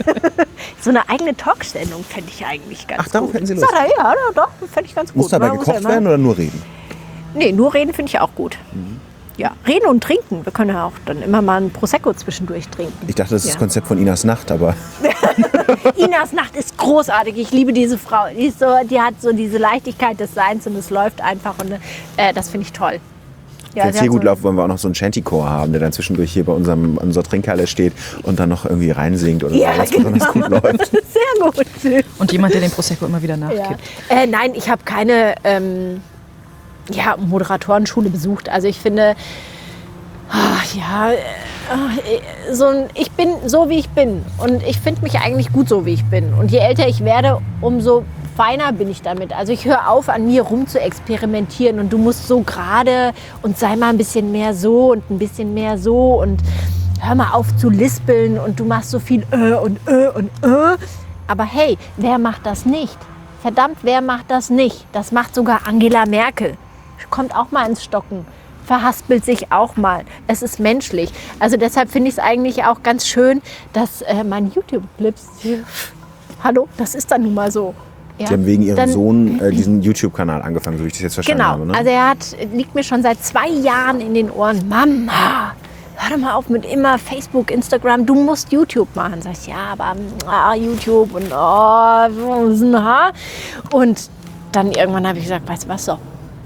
So eine eigene Talksendung fände ich eigentlich ganz gut. Ach, darauf hätten Sie Lust? Ja, doch, fände ich ganz gut. Muss dabei gekocht werden oder nur reden? Nee, nur reden finde ich auch gut. Ja, reden und trinken. Wir können ja auch dann immer mal ein Prosecco zwischendurch trinken. Ich dachte, das ist das Konzept von Inas Nacht, aber... Inas Nacht ist großartig. Ich liebe diese Frau. Die hat so diese Leichtigkeit des Seins und es läuft einfach. Und das finde ich toll. Ja, wenn es hier gut läuft, wollen wir auch noch so einen Shantychor haben, der dann zwischendurch hier bei unserer Trinkhalle steht und dann noch irgendwie reinsingt oder was besonders gut läuft. Sehr gut. Und jemand, der den Prosecco immer wieder nachkippt. Ja. Nein, ich habe keine Moderatorenschule besucht. Also ich finde, ich bin so, wie ich bin. Und ich finde mich eigentlich gut so, wie ich bin. Und je älter ich werde, umso feiner bin ich damit. Also ich höre auf, an mir rum zu experimentieren und du musst so gerade und sei mal ein bisschen mehr so und ein bisschen mehr so und hör mal auf zu lispeln und du machst so viel und. Aber hey, wer macht das nicht? Verdammt, wer macht das nicht? Das macht sogar Angela Merkel. Kommt auch mal ins Stocken. verhaspelt sich auch mal. Es ist menschlich. Also deshalb finde ich es eigentlich auch ganz schön, dass mein YouTube-Clips, hallo, das ist dann nun mal so. Ja. Sie haben wegen Ihrem Sohn diesen YouTube-Kanal angefangen, so wie ich das jetzt verstanden habe. Ne? Also liegt mir schon seit 2 Jahren in den Ohren. Mama, hör doch mal auf mit immer Facebook, Instagram, du musst YouTube machen. Sag ich, ja, aber YouTube und und dann irgendwann habe ich gesagt, weißt du was, so,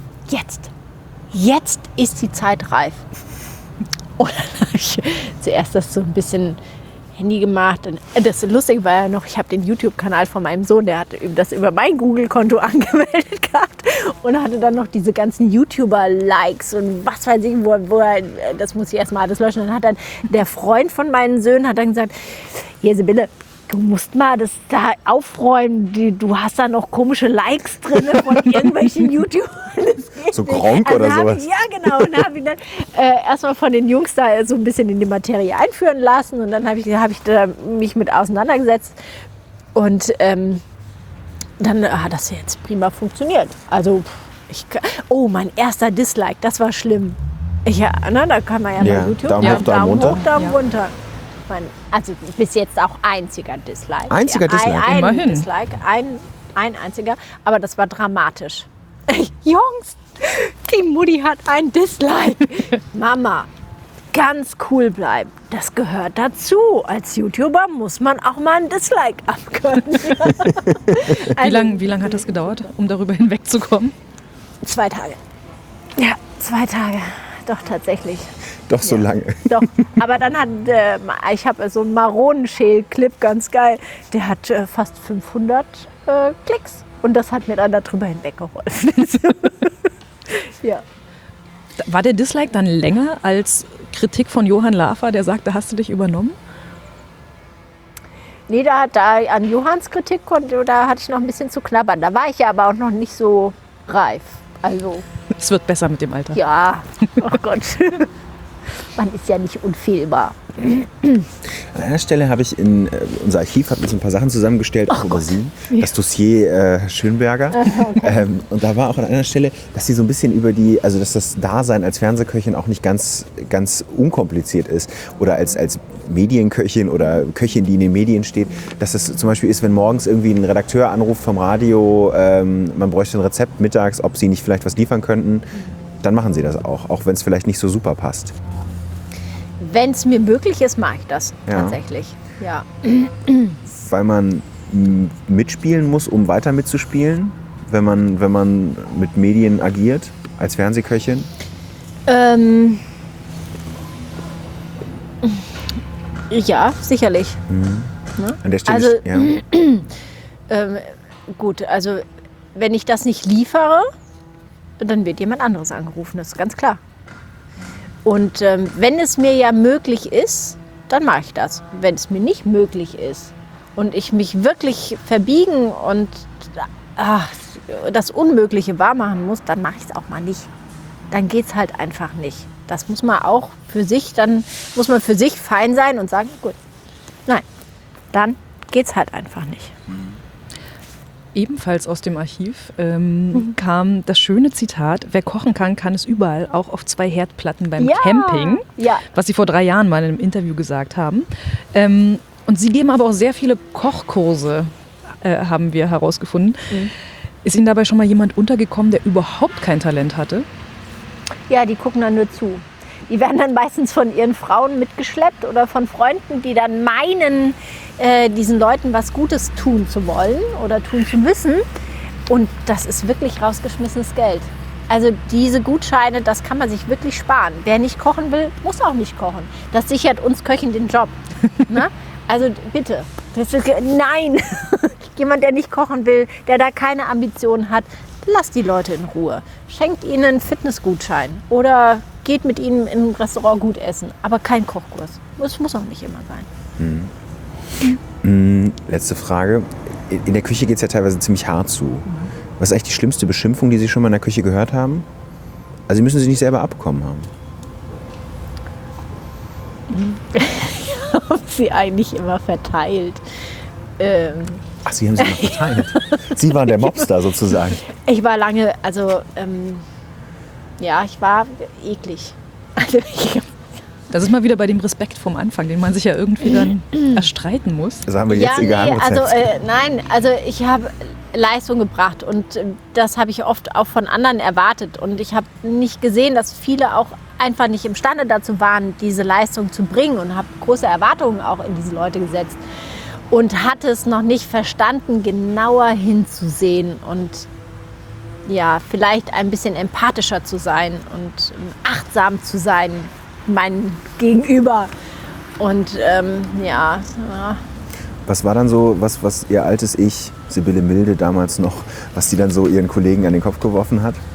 jetzt ist die Zeit reif. Und dann habe ich zuerst das so ein bisschen Handy gemacht. Und das Lustige war ja noch, ich habe den YouTube-Kanal von meinem Sohn, der hat das über mein Google-Konto angemeldet gehabt und hatte dann noch diese ganzen YouTuber-Likes und was weiß ich, wo er, das muss ich erstmal alles löschen. Dann hat dann der Freund von meinen Söhnen hat dann gesagt, hier Sibylle, du musst mal das da aufräumen, du hast da noch komische Likes drin von irgendwelchen YouTubern. So Gronk oder sowas? Ja, genau. Und habe ich dann erstmal von den Jungs da so ein bisschen in die Materie einführen lassen und dann habe ich da mich mit auseinandergesetzt und dann hat das jetzt prima funktioniert. Also, mein erster Dislike, das war schlimm. Da kann man ja bei YouTube Daumen hoch, Daumen runter. Also bis jetzt auch einziger Dislike. Einziger Dislike? Immerhin. Dislike, ein einziger, aber das war dramatisch. Jungs, die Mutti hat ein Dislike. Mama, ganz cool bleiben. Das gehört dazu. Als YouTuber muss man auch mal ein Dislike abkönnen. Wie lang hat das gedauert, um darüber hinwegzukommen? 2 Tage. Ja, 2 Tage. Doch, tatsächlich. Doch so lange. Doch, aber dann ich habe so einen Maronenschäl-Clip, ganz geil, der hat fast 500 Klicks und das hat mir dann darüber hinweggeholfen. Ja. War der Dislike dann länger als Kritik von Johann Lafer, der sagte, hast du dich übernommen? Nee, da an Johanns Kritik da hatte ich noch ein bisschen zu knabbern. Da war ich ja aber auch noch nicht so reif. Also, es wird besser mit dem Alter. ja, oh Gott. Man ist ja nicht unfehlbar. An einer Stelle habe ich unser Archiv hat uns ein paar Sachen zusammengestellt, auch über Sie, das Dossier Schönberger. Okay. Und da war auch an einer Stelle, dass Sie so ein bisschen dass das Dasein als Fernsehköchin auch nicht ganz unkompliziert ist. Oder als Medienköchin oder Köchin, die in den Medien steht, dass es zum Beispiel ist, wenn morgens irgendwie ein Redakteur anruft vom Radio, man bräuchte ein Rezept mittags, ob Sie nicht vielleicht was liefern könnten, dann machen Sie das auch wenn es vielleicht nicht so super passt. Wenn es mir möglich ist, mache ich das tatsächlich. Ja. Weil man mitspielen muss, um weiter mitzuspielen, wenn man mit Medien agiert, als Fernsehköchin? Ja, sicherlich. Ne? An der Stelle gut, also wenn ich das nicht liefere, dann wird jemand anderes angerufen, das ist ganz klar. Und wenn es mir ja möglich ist, dann mache ich das. Wenn es mir nicht möglich ist und ich mich wirklich verbiegen und das Unmögliche wahrmachen muss, dann mache ich es auch mal nicht. Dann geht es halt einfach nicht. Das muss man auch für sich, dann muss man für sich fein sein und sagen, gut, nein, dann geht es halt einfach nicht. Ebenfalls aus dem Archiv kam das schöne Zitat, wer kochen kann, kann es überall, auch auf 2 Herdplatten beim Camping, was Sie vor 3 Jahren mal in einem Interview gesagt haben. Und Sie geben aber auch sehr viele Kochkurse, haben wir herausgefunden. Ist Ihnen dabei schon mal jemand untergekommen, der überhaupt kein Talent hatte? Ja, die gucken dann nur zu. Die werden dann meistens von ihren Frauen mitgeschleppt oder von Freunden, die dann meinen, diesen Leuten was Gutes tun zu wollen oder tun zu müssen. Und das ist wirklich rausgeschmissenes Geld. Also diese Gutscheine, das kann man sich wirklich sparen. Wer nicht kochen will, muss auch nicht kochen. Das sichert uns Köchen den Job. Na? Also bitte, nein, jemand, der nicht kochen will, der da keine Ambitionen hat, lasst die Leute in Ruhe. Schenkt ihnen einen Fitnessgutschein oder geht mit ihnen in ein Restaurant gut essen. Aber kein Kochkurs. Das muss auch nicht immer sein. Letzte Frage. In der Küche geht es ja teilweise ziemlich hart zu. Was ist eigentlich die schlimmste Beschimpfung, die Sie schon mal in der Küche gehört haben? Also Sie müssen sie nicht selber abbekommen haben. Ich habe sie eigentlich immer verteilt. Ach, Sie haben sie immer verteilt. Sie waren der Mobster sozusagen. Ich war lange, Ja, ich war eklig. Also Das ist mal wieder bei dem Respekt vom Anfang, den man sich ja irgendwie dann erstreiten muss. Das haben wir jetzt nein, also ich habe Leistung gebracht und das habe ich oft auch von anderen erwartet. Und ich habe nicht gesehen, dass viele auch einfach nicht imstande dazu waren, diese Leistung zu bringen und habe große Erwartungen auch in diese Leute gesetzt. Und hatte es noch nicht verstanden, genauer hinzusehen und ja, vielleicht ein bisschen empathischer zu sein und achtsam zu sein, mein Gegenüber. Und ja. Was war dann so, was ihr altes Ich, Sibylle Milde damals noch, was die dann so ihren Kollegen an den Kopf geworfen hat?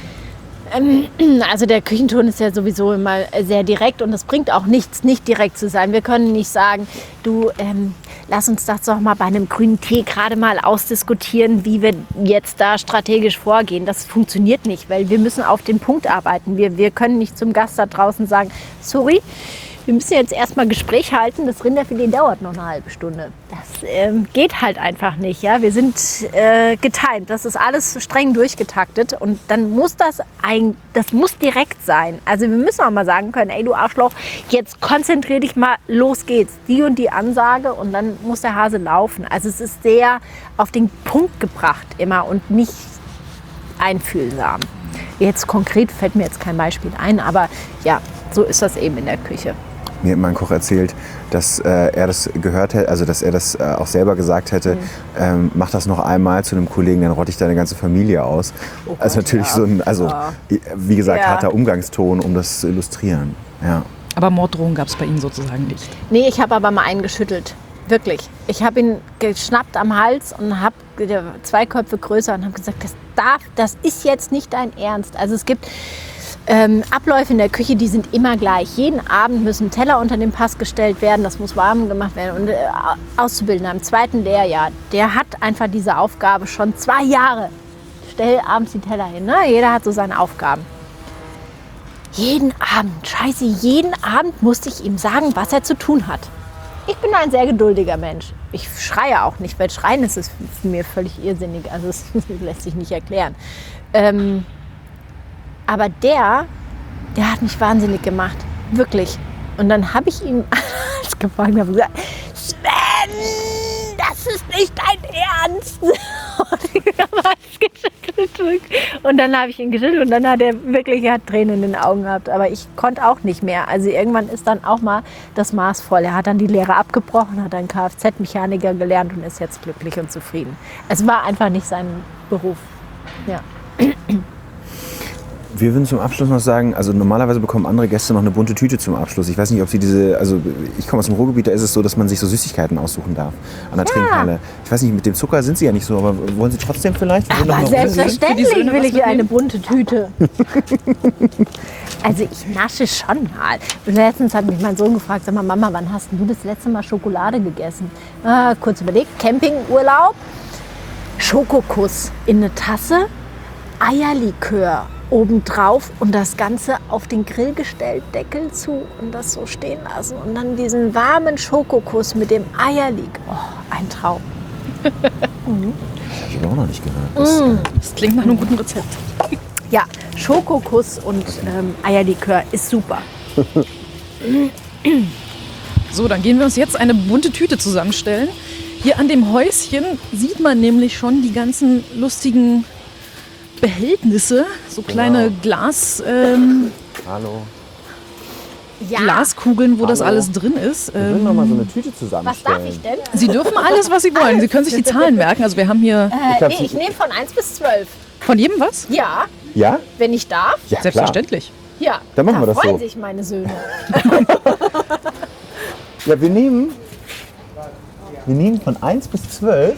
Also der Küchenton ist ja sowieso immer sehr direkt und es bringt auch nichts, nicht direkt zu sein. Wir können nicht sagen, du, lass uns das doch mal bei einem grünen Tee gerade mal ausdiskutieren, wie wir jetzt da strategisch vorgehen. Das funktioniert nicht, weil wir müssen auf den Punkt arbeiten. Wir können nicht zum Gast da draußen sagen, sorry, wir müssen jetzt erstmal Gespräch halten, das Rinderfilet dauert noch eine halbe Stunde. Das geht halt einfach nicht. Ja? Wir sind getimt, das ist alles streng durchgetaktet und dann muss das muss direkt sein. Also wir müssen auch mal sagen können, ey du Arschloch, jetzt konzentrier dich mal, los geht's. Die und die Ansage und dann muss der Hase laufen. Also es ist sehr auf den Punkt gebracht immer und nicht einfühlsam. Jetzt konkret fällt mir jetzt kein Beispiel ein, aber ja, so ist das eben in der Küche. Mir hat mein Koch erzählt, dass er das gehört hätte, also dass er das auch selber gesagt hätte, mach das noch einmal zu einem Kollegen, dann rotte ich deine ganze Familie aus. Oh Gott, also natürlich so ein, wie gesagt, harter Umgangston, um das zu illustrieren. Ja. Aber Morddrohungen gab es bei Ihnen sozusagen nicht? Nee, ich habe aber mal einen geschüttelt. Wirklich. Ich habe ihn geschnappt am Hals und habe 2 Köpfe größer und habe gesagt, das ist jetzt nicht dein Ernst. Also es gibt Abläufe in der Küche, die sind immer gleich. Jeden Abend müssen Teller unter den Pass gestellt werden, das muss warm gemacht werden. Und Auszubildender im 2. Lehrjahr, der hat einfach diese Aufgabe schon 2 Jahre. Stell abends die Teller hin, ne? Jeder hat so seine Aufgaben. Jeden Abend musste ich ihm sagen, was er zu tun hat. Ich bin ein sehr geduldiger Mensch. Ich schreie auch nicht, weil Schreien ist für mir völlig irrsinnig. Also das lässt sich nicht erklären. Aber der hat mich wahnsinnig gemacht. Wirklich. Und dann habe ich ihn gefragt und gesagt, Sven, das ist nicht dein Ernst. Und dann habe ich ihn geschüttelt und dann hat er Tränen in den Augen gehabt. Aber ich konnte auch nicht mehr. Also irgendwann ist dann auch mal das Maß voll. Er hat dann die Lehre abgebrochen, hat dann Kfz-Mechaniker gelernt und ist jetzt glücklich und zufrieden. Es war einfach nicht sein Beruf. Ja. Wir würden zum Abschluss noch sagen, also normalerweise bekommen andere Gäste noch eine bunte Tüte zum Abschluss. Ich weiß nicht, ob Sie ich komme aus dem Ruhrgebiet, da ist es so, dass man sich so Süßigkeiten aussuchen darf an der Trinkhalle. Ich weiß nicht, mit dem Zucker sind Sie ja nicht so, aber wollen Sie trotzdem vielleicht? Aber selbstverständlich will ich eine bunte Tüte. Also ich nasche schon mal. Letztens hat mich mein Sohn gefragt, sag mal Mama, wann hast du das letzte Mal Schokolade gegessen? Kurz überlegt, Campingurlaub, Schokokuss in eine Tasse, Eierlikör obendrauf und das Ganze auf den Grill gestellt, Deckel zu und das so stehen lassen. Und dann diesen warmen Schokokuss mit dem Eierlikör. Oh, ein Traum. Das habe ich auch noch nicht gehört. Das klingt nach einem guten Rezept. Ja, Schokokuss und Eierlikör ist super. So, dann gehen wir uns jetzt eine bunte Tüte zusammenstellen. Hier an dem Häuschen sieht man nämlich schon die ganzen lustigen Behältnisse, so kleine Hallo. Glaskugeln, wo das alles drin ist. Wir würden noch mal so eine Tüte zusammenstellen. Was darf ich denn? Sie dürfen alles, was Sie wollen. Sie können sich die Zahlen merken. Also wir haben hier Ich nehme von 1 bis 12. von jedem was? Ja, Ja? wenn ich darf. Ja, Selbstverständlich. Ja, Dann machen wir da das freuen so. sich meine Söhne. Ja, wir nehmen von 1 bis 12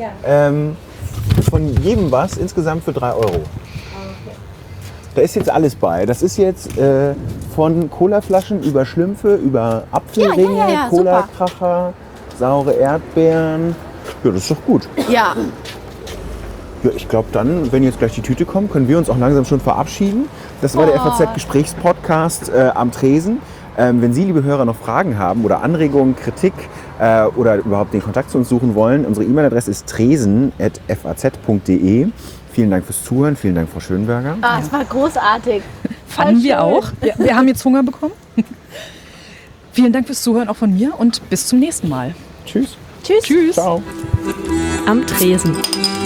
von jedem was insgesamt für 3 Euro. Da ist jetzt alles bei. Das ist jetzt von Colaflaschen über Schlümpfe, über Apfelringe, Ja, Cola-Kracher, saure Erdbeeren. Ja, das ist doch gut. Ja, Ja, ich glaube dann, wenn jetzt gleich die Tüte kommt, können wir uns auch langsam schon verabschieden. Das war der FAZ-Gesprächspodcast am Tresen. Wenn Sie, liebe Hörer, noch Fragen haben oder Anregungen, Kritik oder überhaupt den Kontakt zu uns suchen wollen, unsere E-Mail-Adresse ist tresen@faz.de. Vielen Dank fürs Zuhören, vielen Dank, Frau Schönberger. Ah, es war großartig. Fanden wir schön. auch. Wir haben jetzt Hunger bekommen. Vielen Dank fürs Zuhören auch von mir und bis zum nächsten Mal. Tschüss. Tschüss. Tschüss. Ciao. Am Tresen.